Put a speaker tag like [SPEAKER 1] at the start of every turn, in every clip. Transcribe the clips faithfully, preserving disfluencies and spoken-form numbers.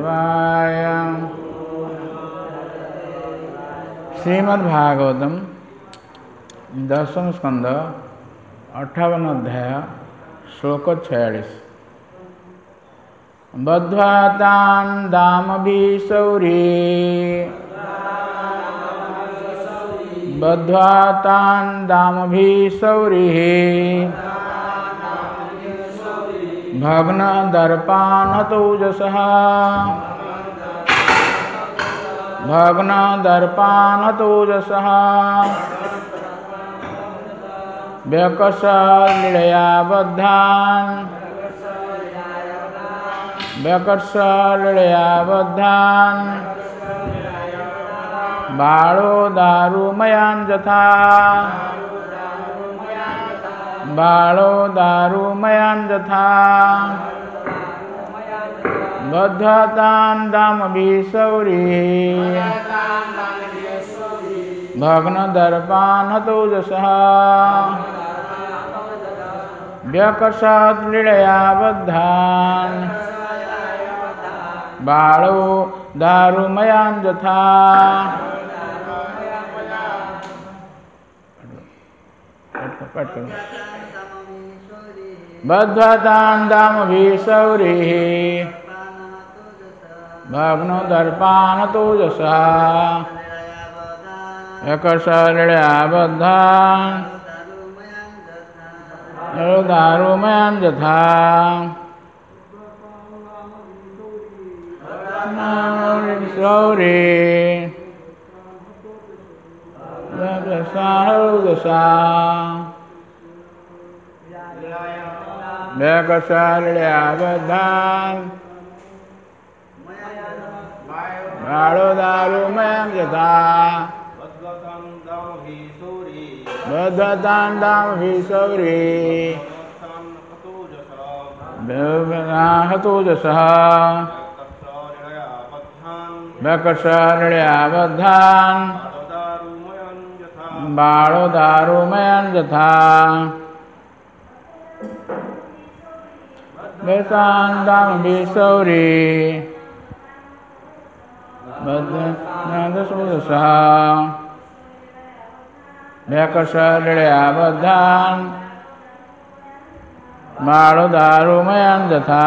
[SPEAKER 1] वासुदेवाय। श्रीमद्भागवतम दशम स्कंद अट्ठावन अध्याय श्लोक छयालीस। बद्ध्वा तान् दामभिशौरी बद्ध्वा तान् दामभिशौरिः भग्नदर्पानतौजसः भग्नदर्पानतौजसः व्यकर्षलीलया बद्धान् व्यकर्षलीलया बद्धान् बाणो दारुमयान् यथा बाणो दारुमयान् यथा बद्ध्वा तान् दामभिशौरिः भग्नदर्पानतौजसः व्यकर्षलीलया बद्धान् बाणो दारुमयान् यथा। बद्ध्वा तान् दामभिशौरिः भग्नदर्पानतौजसः व्यकर्षलीलया बद्धान् दारुमयान् यथा। व्यकर्षलीलया बद्धान् बाणो दारुमयान् यथा। बद्ध्वा तान् दामभिशौरिः हतौजसः व्यकर्षलीलया बद्धान् बाणो दारुमयान् यथा। तान् दामभिशौरिः बद्ध्वा व्यकर्षलीलया बद्धान् बाणो दारुमयान् यथा।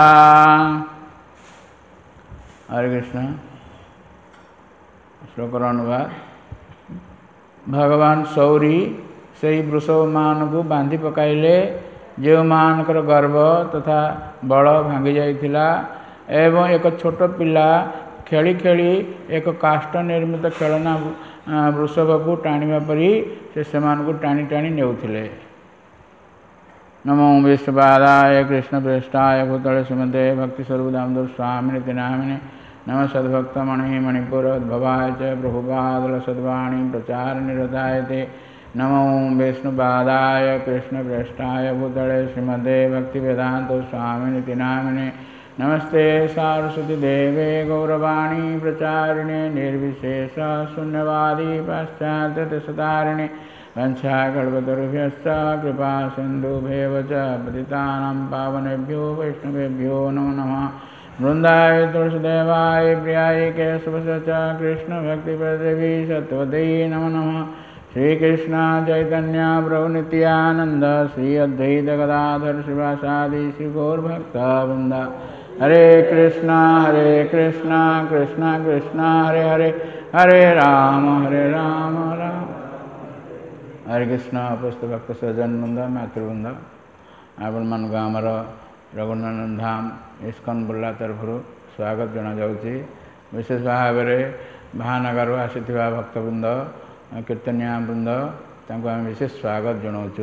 [SPEAKER 1] हरे कृष्ण। श्लोकर अनुवाद। भगवान सौरी से वृषभ मान को बांधि पकाइले जो मानकर गर्व तथा बल भांगी जाइथिला एवं एक छोट पिला खेली खेली एक काष्ठ निर्मित खेलना वृषभ को टाणिबा परी से सेमान को टाणी टाणी नेउथिले। नमो विष्णुपादाय कृष्ण प्रेष्ठाय भूतले श्रीमते भक्ति स्वरूप दामोदर स्वामिने नामिने नमः सद्भक्तमणि मणिपुरोद्भवाय च प्रभुपादल सद्वाणी प्रचार निरताय ते। नमो विष्णुपादाय कृष्ण प्रेष्ठाय भूतले श्रीमते भक्ति वेदांत स्वामिने नामिने नमस्ते सारस्वती देवे गौरवाणी प्रचारिणे निर्विशेष शून्यवादी पाश्चात्यदेशतारिणे वंशाकल्पतरुभ्यश्च कृपा सिन्धुभ्येव च पतितानां पावनेभ्यो वैष्णवेभ्यो नमो नमः। वृंदाय तुलसीदेवाय प्रियाय केशवस्य च कृष्ण भक्तिप्रदेवी सत्वदै नमो नमः। श्रीकृष्ण चैतन्य प्रभु नित्यानंद श्री अद्वैत गदाधर श्रीवासादि श्री गौरभक्तवृंद। हरे कृष्णा हरे कृष्णा कृष्णा कृष्णा हरे हरे हरे राम हरे राम राम। हरे कृष्ण उपस्थित भक्त सज्जन वृंद मातृवृंद आपण मानक आमर रघुनंदन धाम इस्कन बुर्ला तरफ स्वागत जना जाउछि। विशेष भाव में महानगर आसीथिबा भक्तवृंद कीर्तनिया वृंद तांको आम विशेष स्वागत जनाऊँ।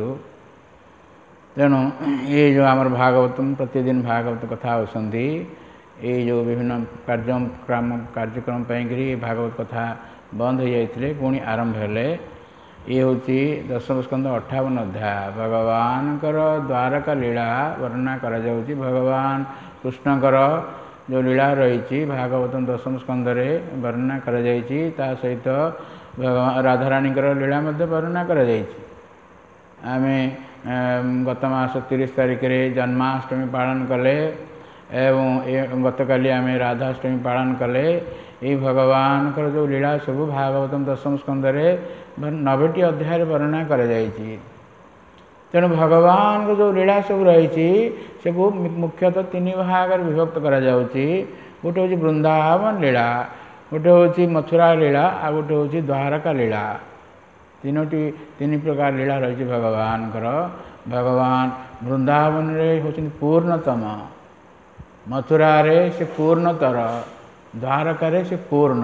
[SPEAKER 1] तेणु ये जो आमर भागवतम प्रतिदिन भागवत कथा होती ये जो विभिन्न कार्यक्रम कार्यक्रम भागवत कथा बंद हो जाते पुणी आरंभ हेले ये हूँ दशम स्कंद अट्ठावन अध्याय भगवान द्वारका लीला वर्णना करा जाउछि। भगवान कृष्णकर जो लीला रही भागवतम दशम स्कंद रे वर्णना करा जाइछि ता सहित भगवान राधारानी लीला मध्य वर्णना करा जाइछि। आमे गत मास तीस तारिख रे जन्माष्टमी पालन कले एवं गतकाली आम राधाष्टमी पालन कले ये भगवान जो लीला सब भागवतम दशम स्कंदे नबेटी अध्याय वर्णना कर तेणु भगवान को जो लीला सब रही सब मुख्यतः तीन भाग विभक्त करा गोटे हूँ वृंदावन लीला गोटे हूँ मथुरा लीला आ गोटे हूँ द्वारका लीला तीनोटी तीन प्रकार लीला रही भगवान भगवान वृंदावन होती पूर्णतम मथुरा रे से पूर्णतर द्वारका से पूर्ण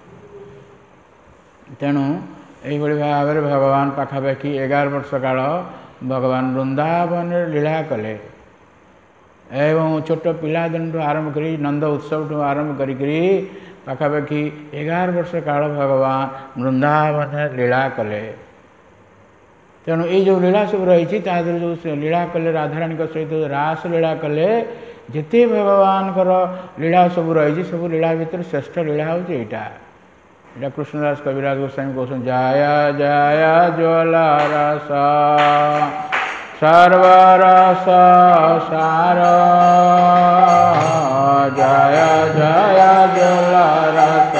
[SPEAKER 1] तेणु यही भाव में भगवान पाखापाखि एगार वर्ष काल भगवान वृंदावन लीला कले एवं छोट पिला दिन आरंभ कर नंद उत्सव आरंभ करी पाखापाखि एगार वर्ष काल भगवान वृंदावन लीला कले तेणु ये जो लीला सब रही जो लीला कले राधाराणी सहित रास लीला कले जिते भगवान लीला सब रही सब लीला भितर श्रेष्ठ लीला हूँ यहाँ कृष्णदास कविराज गोस्वामी कहते जया जया ज्वला रस सर्वरस सार जया जया ज्वला रस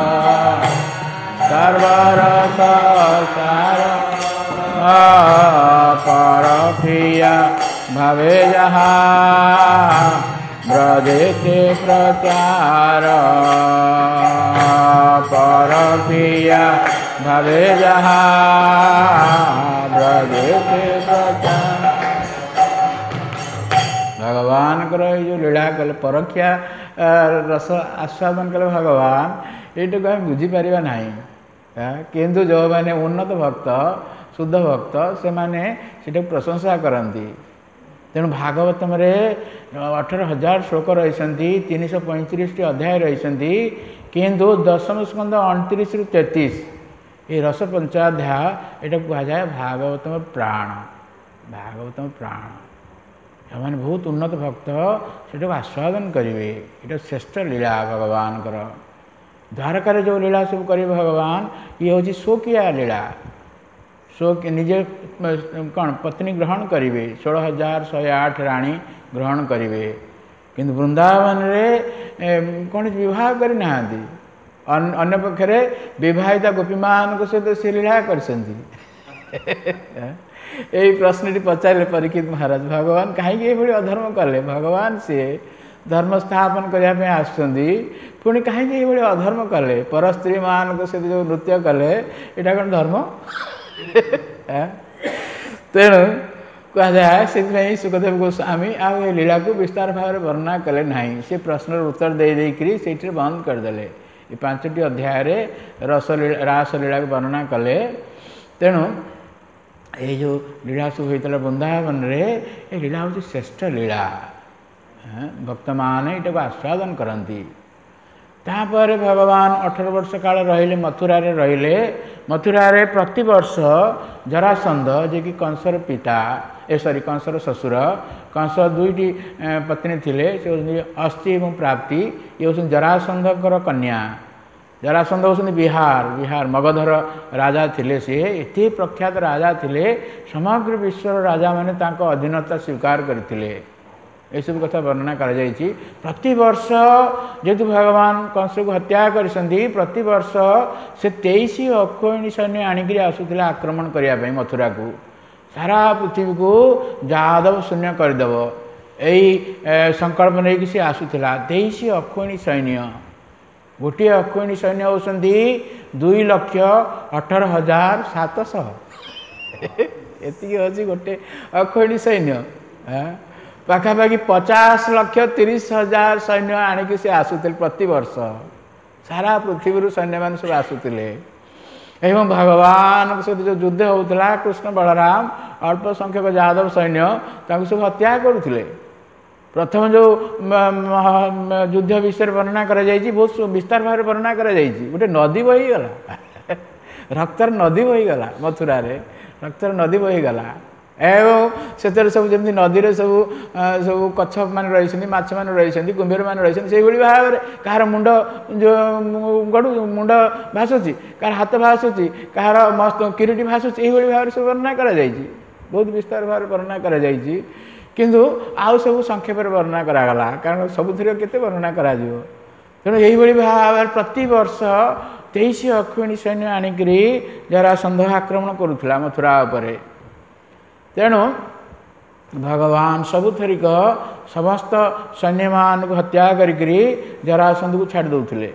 [SPEAKER 1] सर्वरस सार परप्रिया भवे जहा ब्रजेते प्रचार परप्रिया भवे जहा ब्रजेते प्रचार भगवान कर जो लीला कले परख्या रस आस्वादन कले भगवान ये कहीं बुझीपर ना किंतु जो मैंने उन्नत भक्त शुद्ध भक्त से माने सेटा प्रशंसा करती तेणु भागवतम रे अठारह हजार श्लोक रही तीन सौ पैंतीस टी अध्याय रही किंतु दशम स्कंद अणतीस रु तैंतीस ये रस पंचाध्याय यहाँ कहुए भागवतम प्राण भागवतम प्राण एम बहुत उन्नत भक्त से आस्वादन करेंगे ये श्रेष्ठ लीला भगवान द्वारकार जो लीला सब कर भगवान ये हूँ शोकिया लीला सो निजे कौन पत्नी ग्रहण करेंगे षोलह हजार शहे आठ राणी ग्रहण करेंगे किंतु वृंदावन रे कौन विवाह करना अन्य पक्षे विवाहिता गोपी मान सहित से लीला कर प्रश्न पचारे परीक्षित महाराज भगवान कहीं अधर्म कले भगवान सी धर्म स्थापन करने आसुँच पुणी कहीं अधर्म कले पर स्त्री मान सहित जो नृत्य कले यहाँ कौन धर्म तेणु कहुए से सुखदेव गोस्वामी आ लीला को विस्तार भाव में वर्णना कले ना से प्रश्न उत्तर दे देकरी से बंद करदे ये पांचटी अध्याय रस रास लीला को वर्णना कले तेणु ये जो लीला सब होता वृंदावन रे ये लीला हूँ श्रेष्ठ लीला भक्त मान यहाँ आस्वादन करती तापर भगवान अठारह वर्ष काल रहिले मथुरा रे रहिले मथुरा रे प्रति वर्ष जरासंध जे कि कंसर पिता ए सॉरी कंसर ससुर कंस दुईटी पत्नी थिले से अस्थि एवं प्राप्ति ये हूँ जरासंधकर कन्या जरासंध होती बिहार बिहार मगधर राजा थिले सी एते प्रख्यात राजा थिले समग्र विश्वर राजा माने तांको अधीनता स्वीकार करथिले ये सब कथा वर्णना कर प्रति वर्ष जेहेतु भगवान कंस को हत्या कर प्रति वर्ष से तेईस अक्षौहिणी सैन्य आणिक आसूला आक्रमण करने मथुरा को सारा पृथ्वी को यादव शून्य करदेव यही संकल्प नहीं सी आसूला तेईस अक्षौहिणी सैन्य गोटे अक्षौहिणी सैन्य होती दुई लक्ष अठार हजार सातश ये गोटे अक्षौहिणी सैन्य पाखापाखि पचास लक्ष तीस हजार सैन्य आणिक से आसुले प्रति वर्ष सारा पृथ्वी सैन्य मान सब आसुले एवं भगवान सहित जो युद्ध होता कृष्ण बलराम अल्प संख्यक यादव सैन्य सब हत्या करुले प्रथम जो युद्ध विषय वर्णना कर बहुत विस्तार भाव वर्णना कर गोटे नदी बहीगला रक्तर नदी बहीगला मथुरा रे रक्तर नदी बहीगला एवं से सब जमी नदी में सब सब कच्छप मान रही माछ मान रही कुंभीर मान रही से भाव में कहार मुंड जो गड़ू मुंड भाषुची कहार हाथ भाषुची कहार मस्त किरीटी भाषुची यही भाव में सब वर्णना कर बहुत विस्तार भाव वर्णना कर किंतु आउ सब संक्षेप वर्णना करागला कारण सबुथिर केते वर्णना करा जिवो तेणु यही भाव प्रति वर्ष तेईस अक्षिणी सैन्य आनिकी जरासंध आक्रमण करुला मथुरा उपरे तेणु भगवान सबुथरिक समस्त सैन्य मान को हत्या करी जरासंध को छाड़ी दौले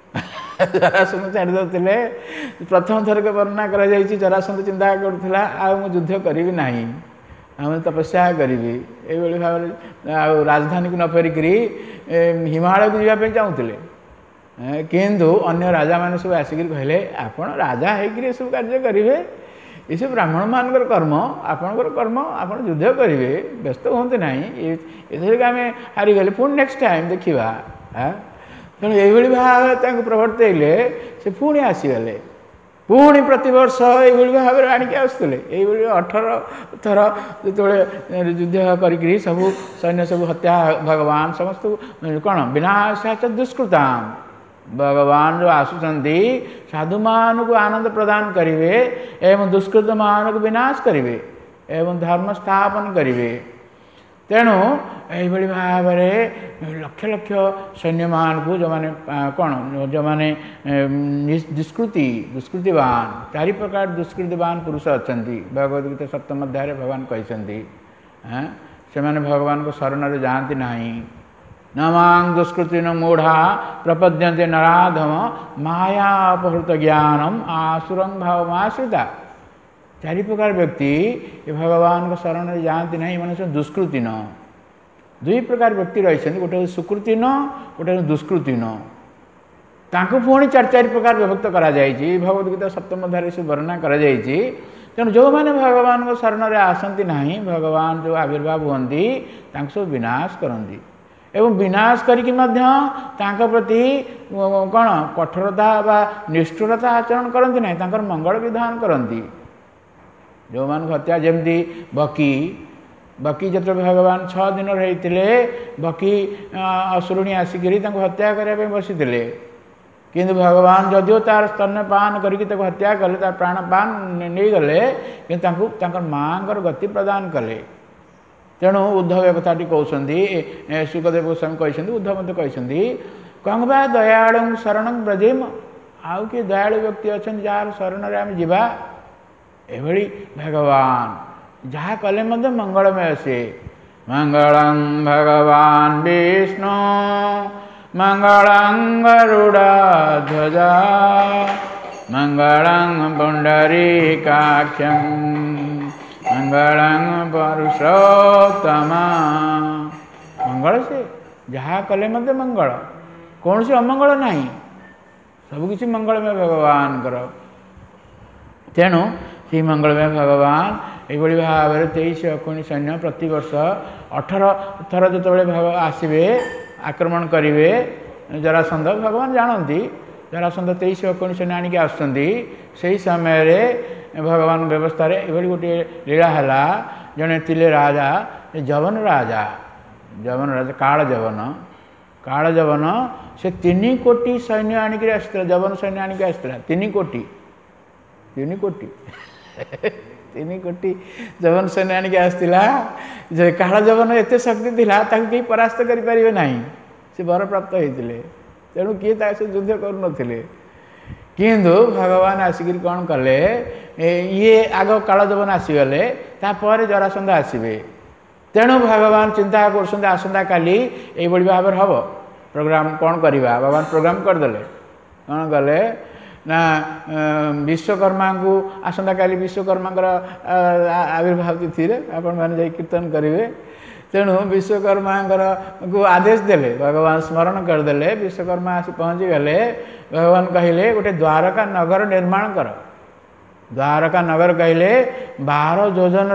[SPEAKER 1] जरासंध छाड़ी दौले प्रथम थरक वर्णना करा जरासंध चिंता करुला आ युद्ध करी ना आम तपस्या करी भाव राजधानी को न फेरिक हिमालय को जावाई चाहूले किंतु अन्य राजा मान सब आसिक कहले आपण राजा होकर सब कार्य करेंगे ये सब ब्राह्मण मान कर्म आपणकर कर्म आप युद्ध करेंगे व्यस्त हूँ ना ये आम हारीगले पुणी नेक्स्ट टाइम देखा तेणु ये भाव प्रवर्तले से पुणी आसीगले पुणी प्रतिवर्ष ये भाव आणिक आसुले ये अठर थर जो युद्ध करी सब सैन्य सब हत्या भगवान समस्त कौन विनाशाच दुष्कृता भगवान जो आसुचंती साधु मान को आनंद प्रदान करेंगे एवं दुष्कृत मान को विनाश करेंगे एवं धर्म स्थापन करेंगे तेणु यही भाव लक्ष लक्ष सैन्य मान को जो माने कौन जो माने दुष्कृति दुष्कृतिवान चारि प्रकार दुष्कृतिवान पुरुष अच्छा भगवद गीता सप्तम अध्याय भगवान कहते से माने भगवान को शरण जाती ना नमांग दुष्कृति न मूढ़ा प्रपद्यन्ते नराधम माया अपहृत ज्ञानम आसुरं भावमाश्रिता चारि प्रकार व्यक्ति ये भगवान को शरण जाती ना मैंने दुष्कृति न दुई प्रकार व्यक्ति रही गोटे सुकृति न गोटे दुष्कृति न तांको पुणी चार चार प्रकार विभक्त करा जायछि भगवद गीता सप्तम अध्याय से वर्णना करा जायछि तेणु जो मैंने भगवान को शरण आसती ना भगवान जो आविर्भाव हुंती सब विनाश करती एवं विनाश करके प्रति कौन कठोरता बा निष्ठुरता आचरण करती ना मंगल विधान करती जो मान हत्या जमती बकी बकी जो भगवान छः दिन रही बकी असुरुणी आसिक हत्या करने बसी किंतु भगवान जदिव तार स्तन्यपान करके हत्या कले तार प्राणपान नहीं गले कि माँ गति प्रदान कले तेणु उद्धव एक कथाटी कहते सुखदेव गोस्वामी कहते उद्धव मत कहते कौन बा दयालु शरण ब्रजेम आउ किए दयालु व्यक्ति अच्छा जार शरण आम जा एभली भगवान जहाँ कले मंगलमय से मंगलं भगवान विष्णु मंगलं गरुड़ध्वजा मंगलं पुंडरीकाक्षं मंगलं पुरुषोत्तमा मंगल से जहाँ कले मत मंगल कौन से अमंगल नहीं सबकि मंगलमय भगवान कर तेणु श्री मंगलमय भगवान ये भाव में तेईस अक्षिणी सैन्य प्रति वर्ष अठर थर जो भाव आसवे आक्रमण करेंगे जरासंध भगवान जानती जरासंध तेईस अक्षिणी सैन्य आणिक आसुँच समय भगवान व्यवस्था ये गोटे लीला है जड़े तिले राजा जवन राजा जवन राजा काल जवन काल जवन से तीन कोटी सैन्य आणिक आसला जवन सैन्य आणिक आसला तीन कोटी तीन कोटी तीन कोटी जवन सैन्य आणिक आसला काल जवन एत शक्ति थिला ताकि कहीं परास्त करें ना से वर प्राप्त होते तेणु किए से युद्ध करुले किंतु भगवान आसिक कौन कले ये आग काल जवन आसीगले तापर जरासंध आसवे तेणु भगवान चिंता कर आसंता काली ये भाव हम प्रोग्राम कौन करवा भगवान प्रोग्राम करदे कौन कले ना विश्वकर्मा को आसंता काली विश्वकर्मा आविर्भाव तिथि आपण मैंने कीर्तन करेंगे तेणु विश्वकर्मा को आदेश देले भगवान स्मरण करदे विश्वकर्मा आसी पहुँची गले भगवान कहले गोटे द्वारका नगर निर्माण कर द्वारका नगर कहले बारह योजन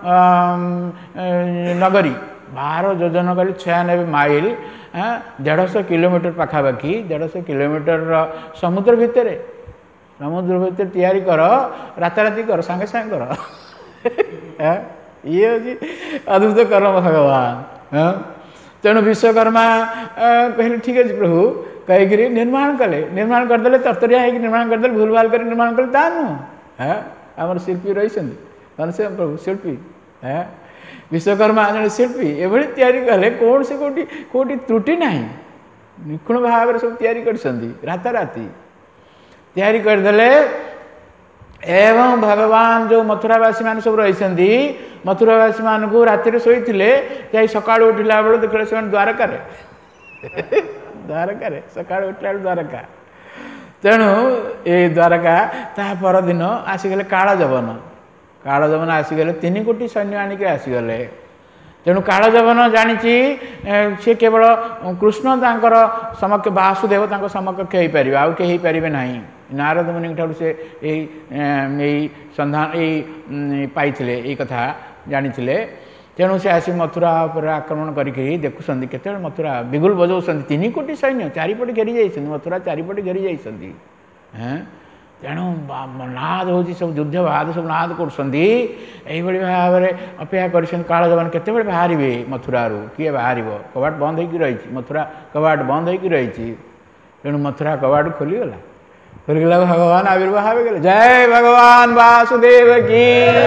[SPEAKER 1] नगरी बारह योजन कहले छियानबे माइल डेढ़श किलोमीटर पाखापाखि डेढ़श किलोमीटर समुद्र भितर समुद्र भितर तैयारी कर राताराति कर सांगे सांगे कर ये हूँ अद्भुत कर्म भगवान तेणु विश्वकर्मा कहले ठीक है प्रभु कहीकि निर्माण कले निर्माण करदे तरतरिया हो निर्माण करदे भूल भाल कर निर्माण कले ता नुह है आम शिल्पी रही से प्रभु शिल्पी है विश्वकर्मा जन शिल्पी एभली तैयारी कले कौन से कोटी कोटी त्रुटि नहीं निखुण भाव सब तैयारी करछंती राताराती तैयारी करदेले एवं भगवान जो मथुरावासी मान सब रही मथुरावासी मान को राति शोते जा सका उठला बेलू देख से द्वारका द्वारका सका उठला द्वारका तेणु ये द्वारका ता परदिन आसीगले काल जवन काल जवन आसीगले तीन कोटी सैन्य आणिक आसीगले तेणु काल जवन जानी सी केवल कृष्ण तांकर समक्ष वासुदेव तांको समकक्ष हो पारे आउ के हो पारे ना नारद मुनि ठार से यही संधान यही पाई यही कथा जानी तेणु से आसी मथुरा पर आक्रमण करके देखुं केत मथुरा बिगुल बजाऊँ तीन कोटी सैन्य चारिपटे घेरी जाइए मथुरा चारिपटे घेरी जाइए तेणु नाद हो सब युद्ध बाद सब नाद कर भाव में अपेक्षा कर काल जवान केत बाहर मथुरा किए बाहर कबाट बंद हो रही मथुरा कबाट बंद हो रही तेणु मथुरा कबाट खोलीगला खोलीगला भगवान आविर्भाव हो गए जय भगवान वासुदेव की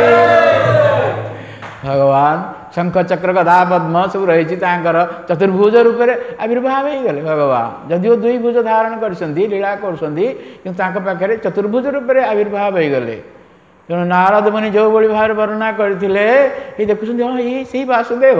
[SPEAKER 1] भगवान शंख चक्र गदा पद्म सब रही चतुर्भुज रूप से आविर्भाव हो गले भगवान जदिव दुई भुज धारण कर लीला कर चतुर्भुज रूप से आविर्भाव हो गले तेणु नारद मुनि जो भाई भाव वर्णना करते ये देखुं हाँ ये से वासुदेव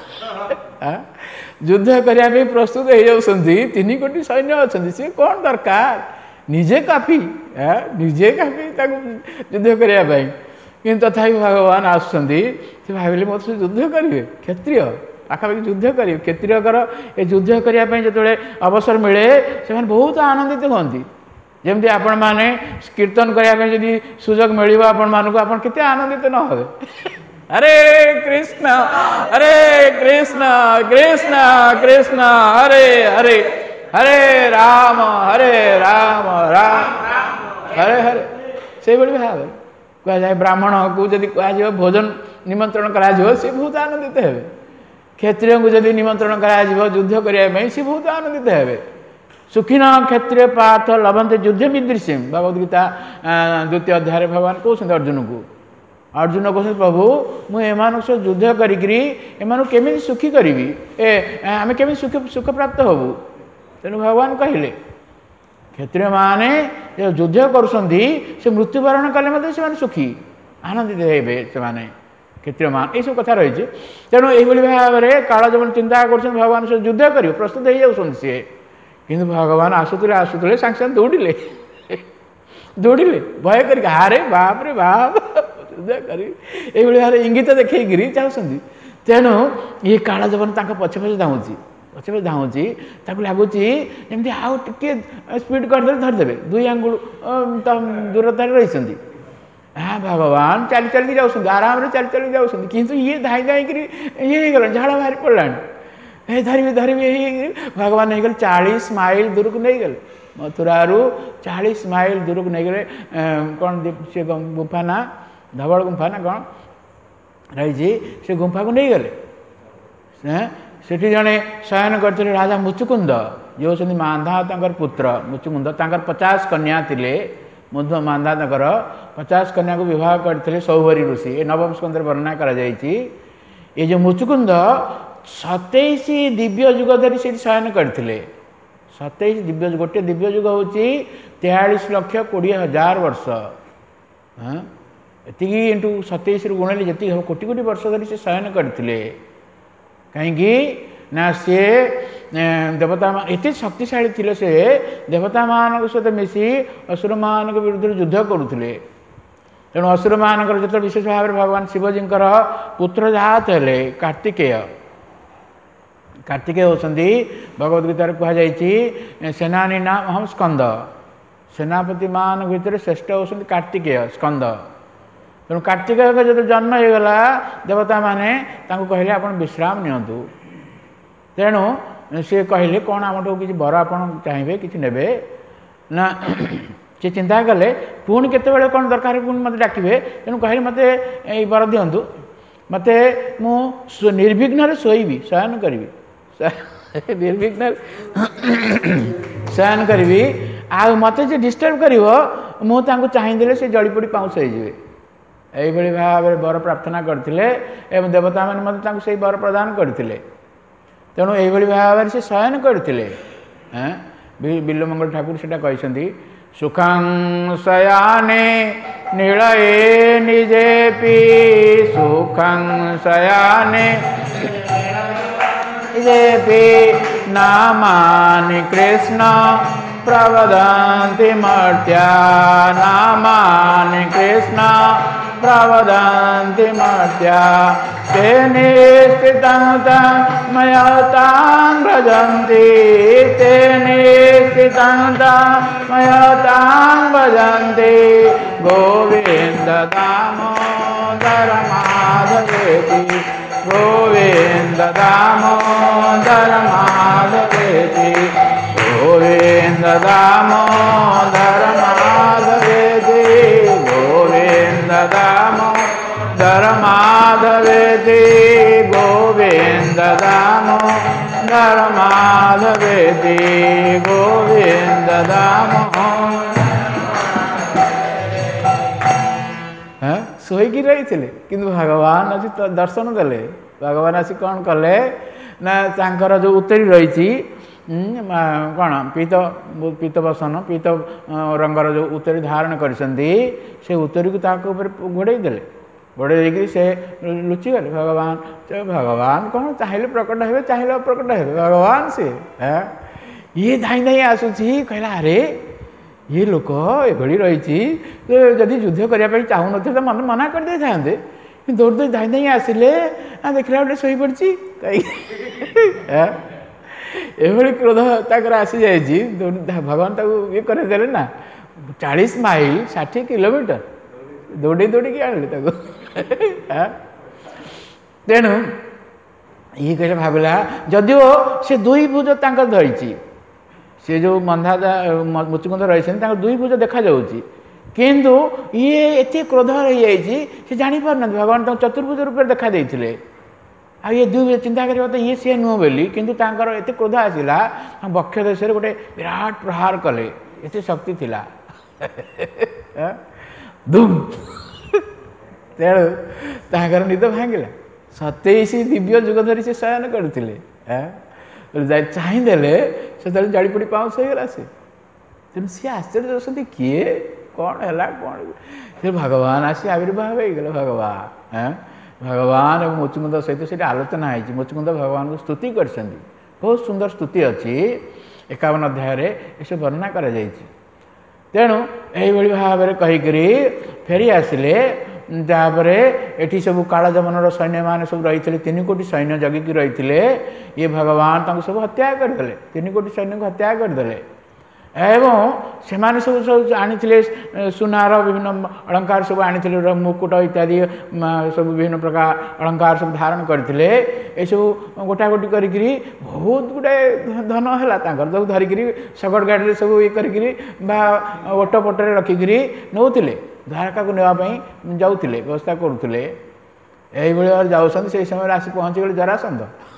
[SPEAKER 1] युद्ध करने प्रस्तुत हो जाती तीन कोटी सैन्य अच्छा सी कौन दरकार निजे काफी निजे काफी युद्ध करने कि तथा भगवान आसुँच भाविले मत युद्ध करेंगे क्षत्रिय पाखापाखि युद्ध करेंगे क्षत्रियकर ये युद्ध करने जो अवसर मिले से बहुत आनंदित होती जमती आपण मैंने कीर्तन करने जब सुजोग मिल आपण मानक आप केते आनंदित न हो हरे कृष्ण हरे कृष्ण कृष्ण कृष्ण हरे हरे हरे राम हरे राम राम हरे हरे से भाव कह जाए ब्राह्मण को जब कह भोजन निमंत्रण करा सी बहुत आनंदित हे क्षत्रिय को जब निमंत्रण करा युद्ध करने सी बहुत आनंदित हे सुखिन क्षत्रिय पार्थ लभंते युद्ध विदृश्य भगवद गीता द्वितीय अध्याय भगवान कहते अर्जुन को अर्जुन कहते प्रभु मुझे युद्ध करी सुखी करी ए आम केमी सुख सुख प्राप्त हबू तेणु भगवान कहले क्षत्रिय माने युद्ध कर मृत्युवरण कले से सुखी आनंदित हे से क्षत्रिय मान ये सब कथा रही तेणु यही भाव में काल जब चिंता कर भगवान से युद्ध कर प्रस्तुत हो जाऊँ सी कि भगवान आसुले आसुले सागे सागे दौड़े दौड़े भय कर हारे बाप रे बाप युद्ध कर भाव इंगित देखी चाहती तेणु ये काल जवन पछे पछे धाऊँगी पछे पछे धाऊँगी लगुच जमी आउ टे स्पीड करदे धरदे दुई आंगुल दूरतार रही हाँ भगवान चली चलिए जाऊँ आराम चली चली जाऊँ किंतु ये धाई धाई ये गला झाड़ बाहरी पड़ा ए धरवी धरवी भगवान नहीं गले चालीस माइल दूर को नहीं गले मथुरारू चालीस माइल दूर को नहीं गले कौन से गुंफा ना धवल गुंफा ना कौन रही से गुंफा को नहीं गले से जड़े शयन करते राजा मुचुकुंद जो होती मांधा तर पुत्र मुचुकुंद तर पचास कन्या थे मुद्ध मांधा तर पचास कन्या को विवाह करते सौभरी ऋषि ये नवम स्कंदर वर्णना कर ये जो मुचुकुंद सतैश दिव्य जुग धरी से शयन करते सतैश दिव्य गोटे दिव्य जुग हूँ तेयालीस लक्ष कोड़े हजार वर्ष हाँ ये इंटू सतैश गुणले जी कोटी कोटी वर्ष धरी से शयन करते कहीं ना सी देवता एत शक्तिशाली थे से देवता मान सहित मिसी असुर मान विरुद्ध युद्ध करुले तेणु असुर मान जो विशेष भाव में भगवान शिवजी पुत्र जात है कार्तिकेय कार्तिकेय होती भगवद गीतार कहुई सेनानी नाम अहम स्कंद सेनापति मान भर श्रेष्ठ होती कार्तिकेय स्कंद तेणु कार्तिकेय का जो जन्म होगला देवता माने कहले आप विश्राम नियंतु तेणु सी कहले कौन आम कि बर आप चाहिए कि ने ना सी चिंता कले पुणी केत कौन दरकार पुणी मत डाके तेणु कहले मत बर दिंतु मत मु निर्विघ्न शोबी शयन करी निर्विघ्न शयन करी आ मत जे डिस्टर्ब कर चाहिए से जड़ीपड़ी पाउस हो ଏଇଭଳି ଭାବରେ ବର ପ୍ରାର୍ଥନା କରିଥିଲେ ଏବଂ ଦେବତାମାନେ ମଧ୍ୟ ତାଙ୍କୁ ସେଇ ବର ପ୍ରଦାନ କରିଥିଲେ। ତେଣୁ ଏଇଭଳି ଭାବରେ ସେ ଶୟନ କରିଥିଲେ। ବିଲ୍ୱମଙ୍ଗଳ ଠାକୁର ସେଇଟା କହିଛନ୍ତି, ସୁଖଂ ଶୟାନେ ନୀଳୟେ ନିଜେପି ସୁଖଂ ଶୟାନେ ନିଜେପି ନାମାନି କୃଷ୍ଣ ପ୍ରବଦନ୍ତି ମର୍ତ୍ତ୍ୟା ନାମାନି କୃଷ୍ଣ ପ୍ରବଦନ୍ତି ମର୍ତ୍ତ୍ୟା ते निश्चितं मयतां भजन्ति ते निश्चितं मयतां भजन्ति गोविन्द दामोदर माधवेति गोविन्द दामोदर माधवेति गोविन्द दामोदर माधवेति गोविन्द दामोदर माधवेति गोविन्द दामोदर माधवेति गोविन्द दामोदर ଶୋଇକି ରହିଥିଲେ କିନ୍ତୁ ଭଗବାନ ଆସି ଦର୍ଶନ ଦେଲେ। ଭଗବାନ ଆସି କ'ଣ କଲେ ନା ତାଙ୍କର ଯେଉଁ ଉତ୍ତରୀ ରହିଛି କ'ଣ ପୀତ ପୀତ ବସନ ପୀତ ରଙ୍ଗର ଯେଉଁ ଉତ୍ତରୀ ଧାରଣ କରିଛନ୍ତି ସେ ଉତ୍ତରୀକୁ ତାଙ୍କ ଉପରେ ଘୋଡ଼େଇ ଦେଲେ। ଘୋଡ଼େଇ ଦେଇକି ସେ ଲୁଚିଗଲେ। ଭଗବାନ ଭଗବାନ କ'ଣ ଚାହିଁଲେ ପ୍ରକଟ ହେବେ ଚାହିଁଲେ ଅପ୍ରକଟ ହେବେ ଭଗବାନ ସେ ଇଏ ଧାଇଁ ଧାଇଁ ଆସୁଛି କହିଲା ଆରେ ଇଏ ଲୋକ ଏଭଳି ରହିଛି ଯଦି ଯୁଦ୍ଧ କରିବା ପାଇଁ ଚାହୁଁନଥିଲେ ତ ମନ ମନା କରିଦେଇଥାନ୍ତେ ଦୌଡ଼ି ଦୌଡ଼ି ଧାଇଁ ଧାଇଁ ଆସିଲେ ଦେଖିଲା ଗୋଟେ ଶୋଇପଡ଼ିଛି ଏଭଳି କ୍ରୋଧ ତାଙ୍କର ଆସିଯାଇଛି। ଭଗବାନ ତାକୁ ଇଏ କରିଦେଲେ ନା ଚାଳିଶ ମାଇଲ ଷାଠିଏ କିଲୋମିଟର ଦୌଡ଼ି ଦୌଡ଼ିକି ଆଣିଲେ ତାକୁ। ତେଣୁ ଇଏ କହିଲେ ଭାବିଲା ଯଦିଓ ସେ ଦୁଇ ଭୁଜ ତାଙ୍କର ଧରିଛି ସେ ଯେଉଁ ମନ୍ଧାତା ମୁଚୁକୁନ୍ଦ ରହିଛନ୍ତି ତାଙ୍କର ଦୁଇ ଭୁଜ ଦେଖାଯାଉଛି କିନ୍ତୁ ଇଏ ଏତେ କ୍ରୋଧ ହେଇଯାଇଛି ସେ ଜାଣିପାରୁନାହାନ୍ତି ଭଗବାନ ତାଙ୍କୁ ଚତୁର୍ଭୁଜ ରୂପରେ ଦେଖା ଦେଇଥିଲେ ଆଉ ଇଏ ଦୁଇ ଭୁଜ ଚିନ୍ତା କରିବା ତ ଇଏ ସିଏ ନୁହଁ ବୋଲି କିନ୍ତୁ ତାଙ୍କର ଏତେ କ୍ରୋଧ ଆସିଲା ବକ୍ଷ ଦେଶରେ ଗୋଟେ ବିରାଟ ପ୍ରହାର କଲେ ଏତେ ଶକ୍ତି ଥିଲା ଧୁମ୍ ତେଣୁ ତାଙ୍କର ନିଦ ଭାଙ୍ଗିଲା। ସତେଇଶ ଦିବ୍ୟ ଯୁଗ ଧରି ସେ ଶୟନ କରୁଥିଲେ ଯାଇ ଚାହିଁଦେଲେ ସେତେବେଳେ ଜାଳିପୋଡ଼ି ପାଉଁଶ ହେଇଗଲା ସେ। ତେଣୁ ସିଏ ଆଶ୍ଚର୍ଯ୍ୟ ଅଛନ୍ତି କିଏ କ'ଣ ହେଲା କ'ଣ ସେ ଭଗବାନ ଆସି ଆବିର୍ଭାବ ହେଇଗଲେ। ଭଗବାନ ଭଗବାନ ଏବଂ ମୁଚୁକୁନ୍ଦ ସହିତ ସେଠି ଆଲୋଚନା ହେଇଛି। ମୁଚୁକୁନ୍ଦ ଭଗବାନଙ୍କୁ ସ୍ତୁତି କରିଛନ୍ତି ବହୁତ ସୁନ୍ଦର ସ୍ତୁତି ଅଛି ଏକାବନ ଅଧ୍ୟାୟରେ ଏସବୁ ବର୍ଣ୍ଣନା କରାଯାଇଛି। ତେଣୁ ଏଇଭଳି ଭାବରେ କହିକରି ଫେରି ଆସିଲେ। ତାପରେ ଏଠି ସବୁ କାଳଯମନର ସୈନ୍ୟମାନେ ସବୁ ରହିଥିଲେ ତିନି କୋଟି ସୈନ୍ୟ ଜଗିକି ରହିଥିଲେ। ଇଏ ଭଗବାନ ତାଙ୍କୁ ସବୁ ହତ୍ୟା କରିଦେଲେ ତିନି କୋଟି ସୈନ୍ୟକୁ ହତ୍ୟା କରିଦେଲେ ଏବଂ ସେମାନେ ସବୁ ସବୁ ଆଣିଥିଲେ ସୁନାର ବିଭିନ୍ନ ଅଳଙ୍କାର ସବୁ ଆଣିଥିଲେ ମୁକୁଟ ଇତ୍ୟାଦି ସବୁ ବିଭିନ୍ନ ପ୍ରକାର ଅଳଙ୍କାର ସବୁ ଧାରଣ କରିଥିଲେ। ଏସବୁ ଗୋଟା ଗୋଟି କରିକିରି ବହୁତ ଗୁଡ଼ାଏ ଧନ ହେଲା ତାଙ୍କର ସବୁ ଧରିକିରି ଶଗଡ଼ ଗାଡ଼ିରେ ସବୁ ଇଏ କରିକିରି ବା ଓଟ ପଟରେ ରଖିକିରି ନେଉଥିଲେ ଦ୍ୱାରକାକୁ ନେବା ପାଇଁ ଯାଉଥିଲେ ବ୍ୟବସ୍ଥା କରୁଥିଲେ। ଏଇଭଳି ଭାବରେ ଯାଉଛନ୍ତି ସେଇ ସମୟରେ ଆସି ପହଞ୍ଚିଗଲେ ଜରାସନ୍ଧ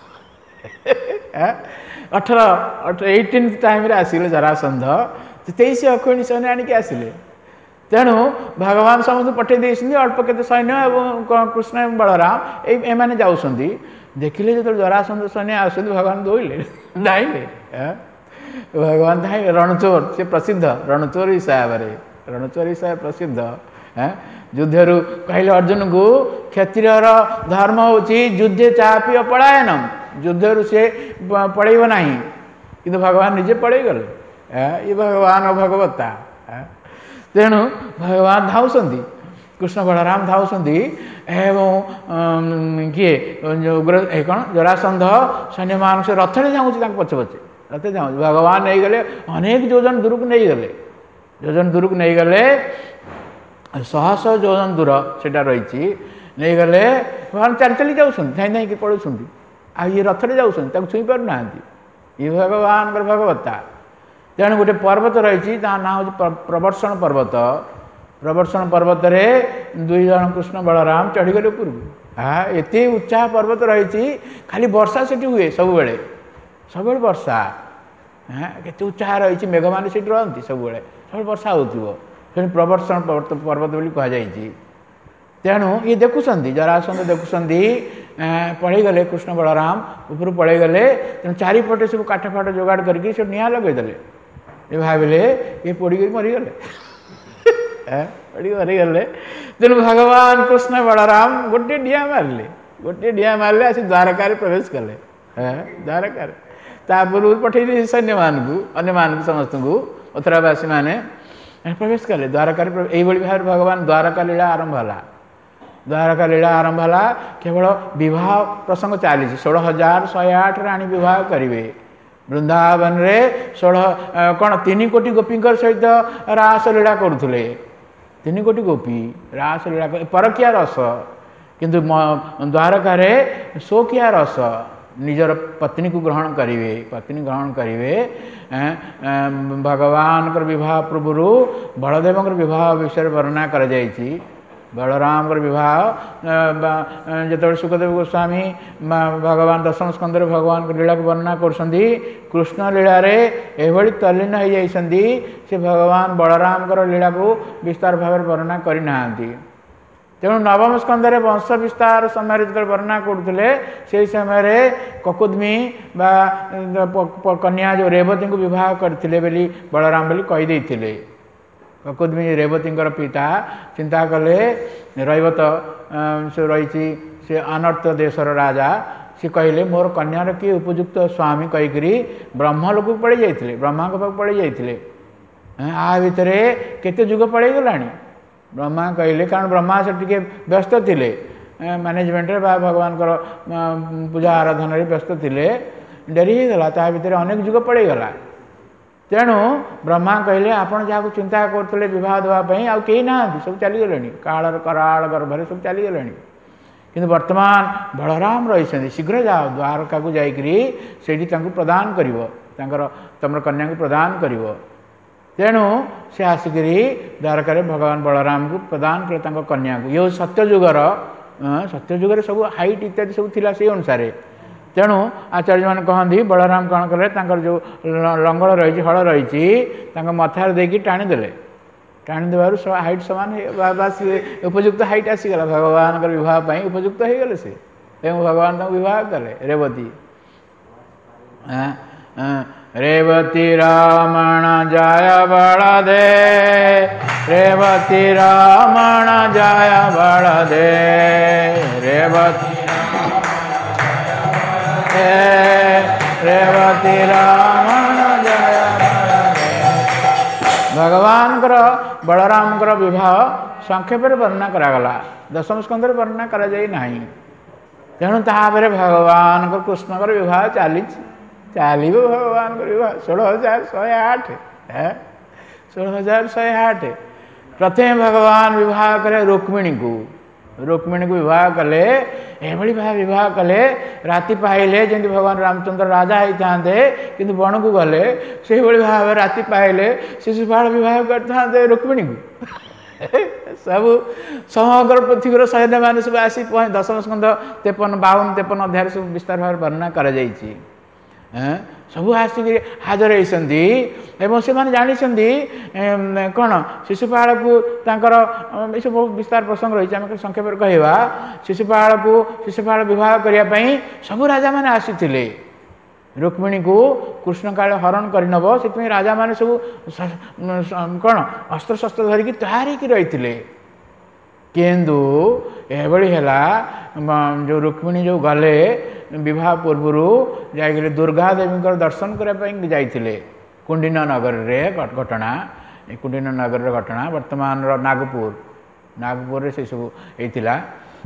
[SPEAKER 1] ଅଠର ଏଇଟିନ୍ ଟାଇମ୍ରେ ଆସିଲେ ଜରାସନ୍ଧ ତେଇଶ ଅକ୍ଷୋଣୀ ସୈନ୍ୟ ଆଣିକି ଆସିଲେ। ତେଣୁ ଭଗବାନ ସମସ୍ତଙ୍କୁ ପଠାଇ ଦେଇଛନ୍ତି ଅଳ୍ପ କେତେ ସୈନ୍ୟ ଏବଂ କୃଷ୍ଣ ଏବଂ ବଳରାମ ଏଇ ଏମାନେ ଯାଉଛନ୍ତି। ଦେଖିଲେ ଯେତେବେଳେ ଜରାସନ୍ଧ ସୈନ୍ୟ ଆସୁଛନ୍ତି ଭଗବାନ ଦୌଡ଼ିଲେ ଧାଇଁଲେ ଭଗବାନ ଧାଇଁଲେ ରଣଚୋର ସେ ପ୍ରସିଦ୍ଧ ରଣଚୋର ହିସାବରେ ରଣଚୋର ହିସାବରେ ପ୍ରସିଦ୍ଧ। ଯୁଦ୍ଧରୁ କହିଲେ ଅର୍ଜୁନଙ୍କୁ କ୍ଷତ୍ରିୟର ଧର୍ମ ହେଉଛି ଯୁଦ୍ଧେ ଚାପି ଅପଳାୟନ ଯୁଦ୍ଧରୁ ସେ ପଳେଇବ ନାହିଁ କିନ୍ତୁ ଭଗବାନ ନିଜେ ପଳେଇଗଲେ। ଇଏ ଭଗବାନ ଭଗବତା। ତେଣୁ ଭଗବାନ ଧାଉଛନ୍ତି କୃଷ୍ଣ ବଳରାମ ଧାଉଛନ୍ତି ଏବଂ କିଏ ଉଗ୍ର କ'ଣ ଜରାସନ୍ଧ ସୈନ୍ୟମାନଙ୍କୁ ସେ ରଥରେ ଯାଉଛି ତାଙ୍କ ପଛେ ପଛେ ରଥରେ ଯାଉଛି ଭଗବାନ ନେଇଗଲେ ଅନେକ ଯୋଜନ ଦୂରକୁ ନେଇଗଲେ ଯୋଜନ ଦୂରକୁ ନେଇଗଲେ ଶହ ଶହ ଯୋଜନ ଦୂର ସେଇଟା ରହିଛି ନେଇଗଲେ ଭଗବାନ ଚାଲି ଚାଲି ଯାଉଛନ୍ତି ଧାଇଁ ଧାଇଁକି ପଳାଉଛନ୍ତି ଆଉ ଇଏ ରଥରେ ଯାଉଛନ୍ତି ତାକୁ ଛୁଇଁ ପାରୁନାହାନ୍ତି। ଇଏ ଭଗବାନଙ୍କର ଭଗବତା। ତେଣୁ ଗୋଟେ ପର୍ବତ ରହିଛି ତା ନାଁ ହେଉଛି ପ୍ରବର୍ଷଣ ପର୍ବତ। ପ୍ରବର୍ଷଣ ପର୍ବତରେ ଦୁଇ ଜଣ କୃଷ୍ଣ ବଳରାମ ଚଢ଼ିଗଲେ ଉପରକୁ। ହଁ ଏତେ ଉଚ୍ଚା ପର୍ବତ ରହିଛି ଖାଲି ବର୍ଷା ସେଠି ହୁଏ ସବୁବେଳେ ସବୁବେଳେ ବର୍ଷା। ହଁ କେତେ ଉଚ୍ଚା ରହିଛି ମେଘମାନେ ସେଠି ରହନ୍ତି ସବୁବେଳେ ସବୁବେଳେ ବର୍ଷା ହେଉଥିବ। ସେଠି ପ୍ରବର୍ଷଣ ପର୍ବତ ବୋଲି କୁହାଯାଇଛି। तेणु ये देखुंट जरासंध देखुंट पलैगले कृष्ण बलराम ऊपर पलैगले तेणु चारिपटे सब काठ फाट जोगाड़ करके सब निआं लगेदेले ये भाविले ये पोड़ी मरीगले पोड़ी मरीगले तेणु भगवान कृष्ण बलराम गोटे डिया मारे गोटे डिया मारे आसी द्वारका प्रवेश कले द्वारका पूर्व पठे सैन्य मानू अन्य मानक समस्त को मथुरावासी मैंने प्रवेश कले द्वारका भाव भगवान द्वारका लीला आरंभ है द्वारका लीला आरंभ है केवल विवाह प्रसंग चली षोल हजार शहे आठ राणी विवाह करेंगे वृंदावन रे षोल कौन तीन कोटी गोपी सहित रास लीला करुले तीन कोटी गोपी रास लीला परकिया रस किंतु द्वारका शोकिया रस निजर पत्नी को ग्रहण करेंगे पत्नी ग्रहण करेंगे भगवान विवाह पूर्व बलदेव विवाह विषय वर्णना कर बलराम विवाह जो सुखदेव गोस्वामी भगवान दशम स्कंद भगवान लीला को वर्णना कर कृष्ण लीला एभली तल्लीन हो जाती से भगवान बलराम लीला को विस्तार भाव वर्णना करना तेणु नवम स्कंद वंश विस्तार समय जो वर्णना करते से समय ककुदमी कन्या जो रेवती को विवाह करते बोली बलराम बोली कहीदे ककुदमी रेवती पिता चिंता कले रैवत से रही से अनर्थ देशर राजा सी कहले मोर कन्यार किए उपयुक्त स्वामी कहीकि ब्रह्मलोक पड़े जाते ब्रह्मा के पाक पड़े जाते आ भितर केते जुग पड़े गला ब्रह्मा कहले कारण ब्रह्मा से टिके व्यस्त थिले मैनेजमेंट भगवान पूजा आराधन व्यस्त थिले डेरी होगला ता भितर अनेक जुग पड़ेगला तेणु ब्रह्मा कहले आपण जहाँ चिंता करते बहुत देवाई आउ कई ना सब चलीगले कालर कराल गर्भर सब चलीगले कि वर्तमान बलराम रही शीघ्र जाओ द्वारका को जाकि प्रदान कर तुम कन्या को प्रदान कर तेणु से आसिक द्वारका भगवान बलराम को प्रदान कले कन्या को ये सत्यजुगर सत्यजुगर सब हाइट इत्यादि सब थिला से अनुसार तेणु आचार्य मैंने कहती बलराम कौन कले जो लंगड़ रही हल रही मथार देकी टाणीदे टाणीदेव सब हाइट सामान बास उपयुक्त हाइट आसीगला भगवान विवाह उपयुक्त हो गले से भगवान विवाह कले रेवती रेवती रामण जय बलदे रेवती रामण जय बलदे रेवती रेवती रामण जय भगवान बलराम विवाह संक्षेप वर्णना करागला दशम स्कंद वर्णना करा जाई नाही तेणु तापर भगवान कृष्ण विवाह चली चलो भगवान विवाह षोल हजार शहे आठ षोल हजार शहे आठ प्रथम भगवान विवाह कले रुक्मिणी को रुक्मिणी को विवाह कले एभली भाव विवाह कले राति पाइले जमी भगवान रामचंद्र राजा होते किंतु बण को गले से भाव राति पाइले शिशुपाल विवाह करते रुक्मिणी को सब समग्र पृथ्वीर सैन्य मान सब आसी दशम स्कंद तेपन बावन तेपन अध्याय सब विस्तार भाव वर्णना कर सब आसिक हाजर होती से जानी कौन शिशुपाल को सब विस्तार प्रसंग रही आम संक्षेप कहवा शिशुपाल को शिशुपाल विवाह करने सब राजा मैंने आसी रुक्मिणी को कृष्ण काल हरण करनब से राजा मैंने सब कौन अस्त्र शस्त्र धरिकी तैयारी की रही किंतु एभली है जो रुक्मिणी जो गले विवाह पूर्व जाइए दुर्गा देवी दर्शन करने जाइए कुंडिन नगर रे घटना कुंडिन नगर घटना वर्तमान नागपुर नागपुर से सब होता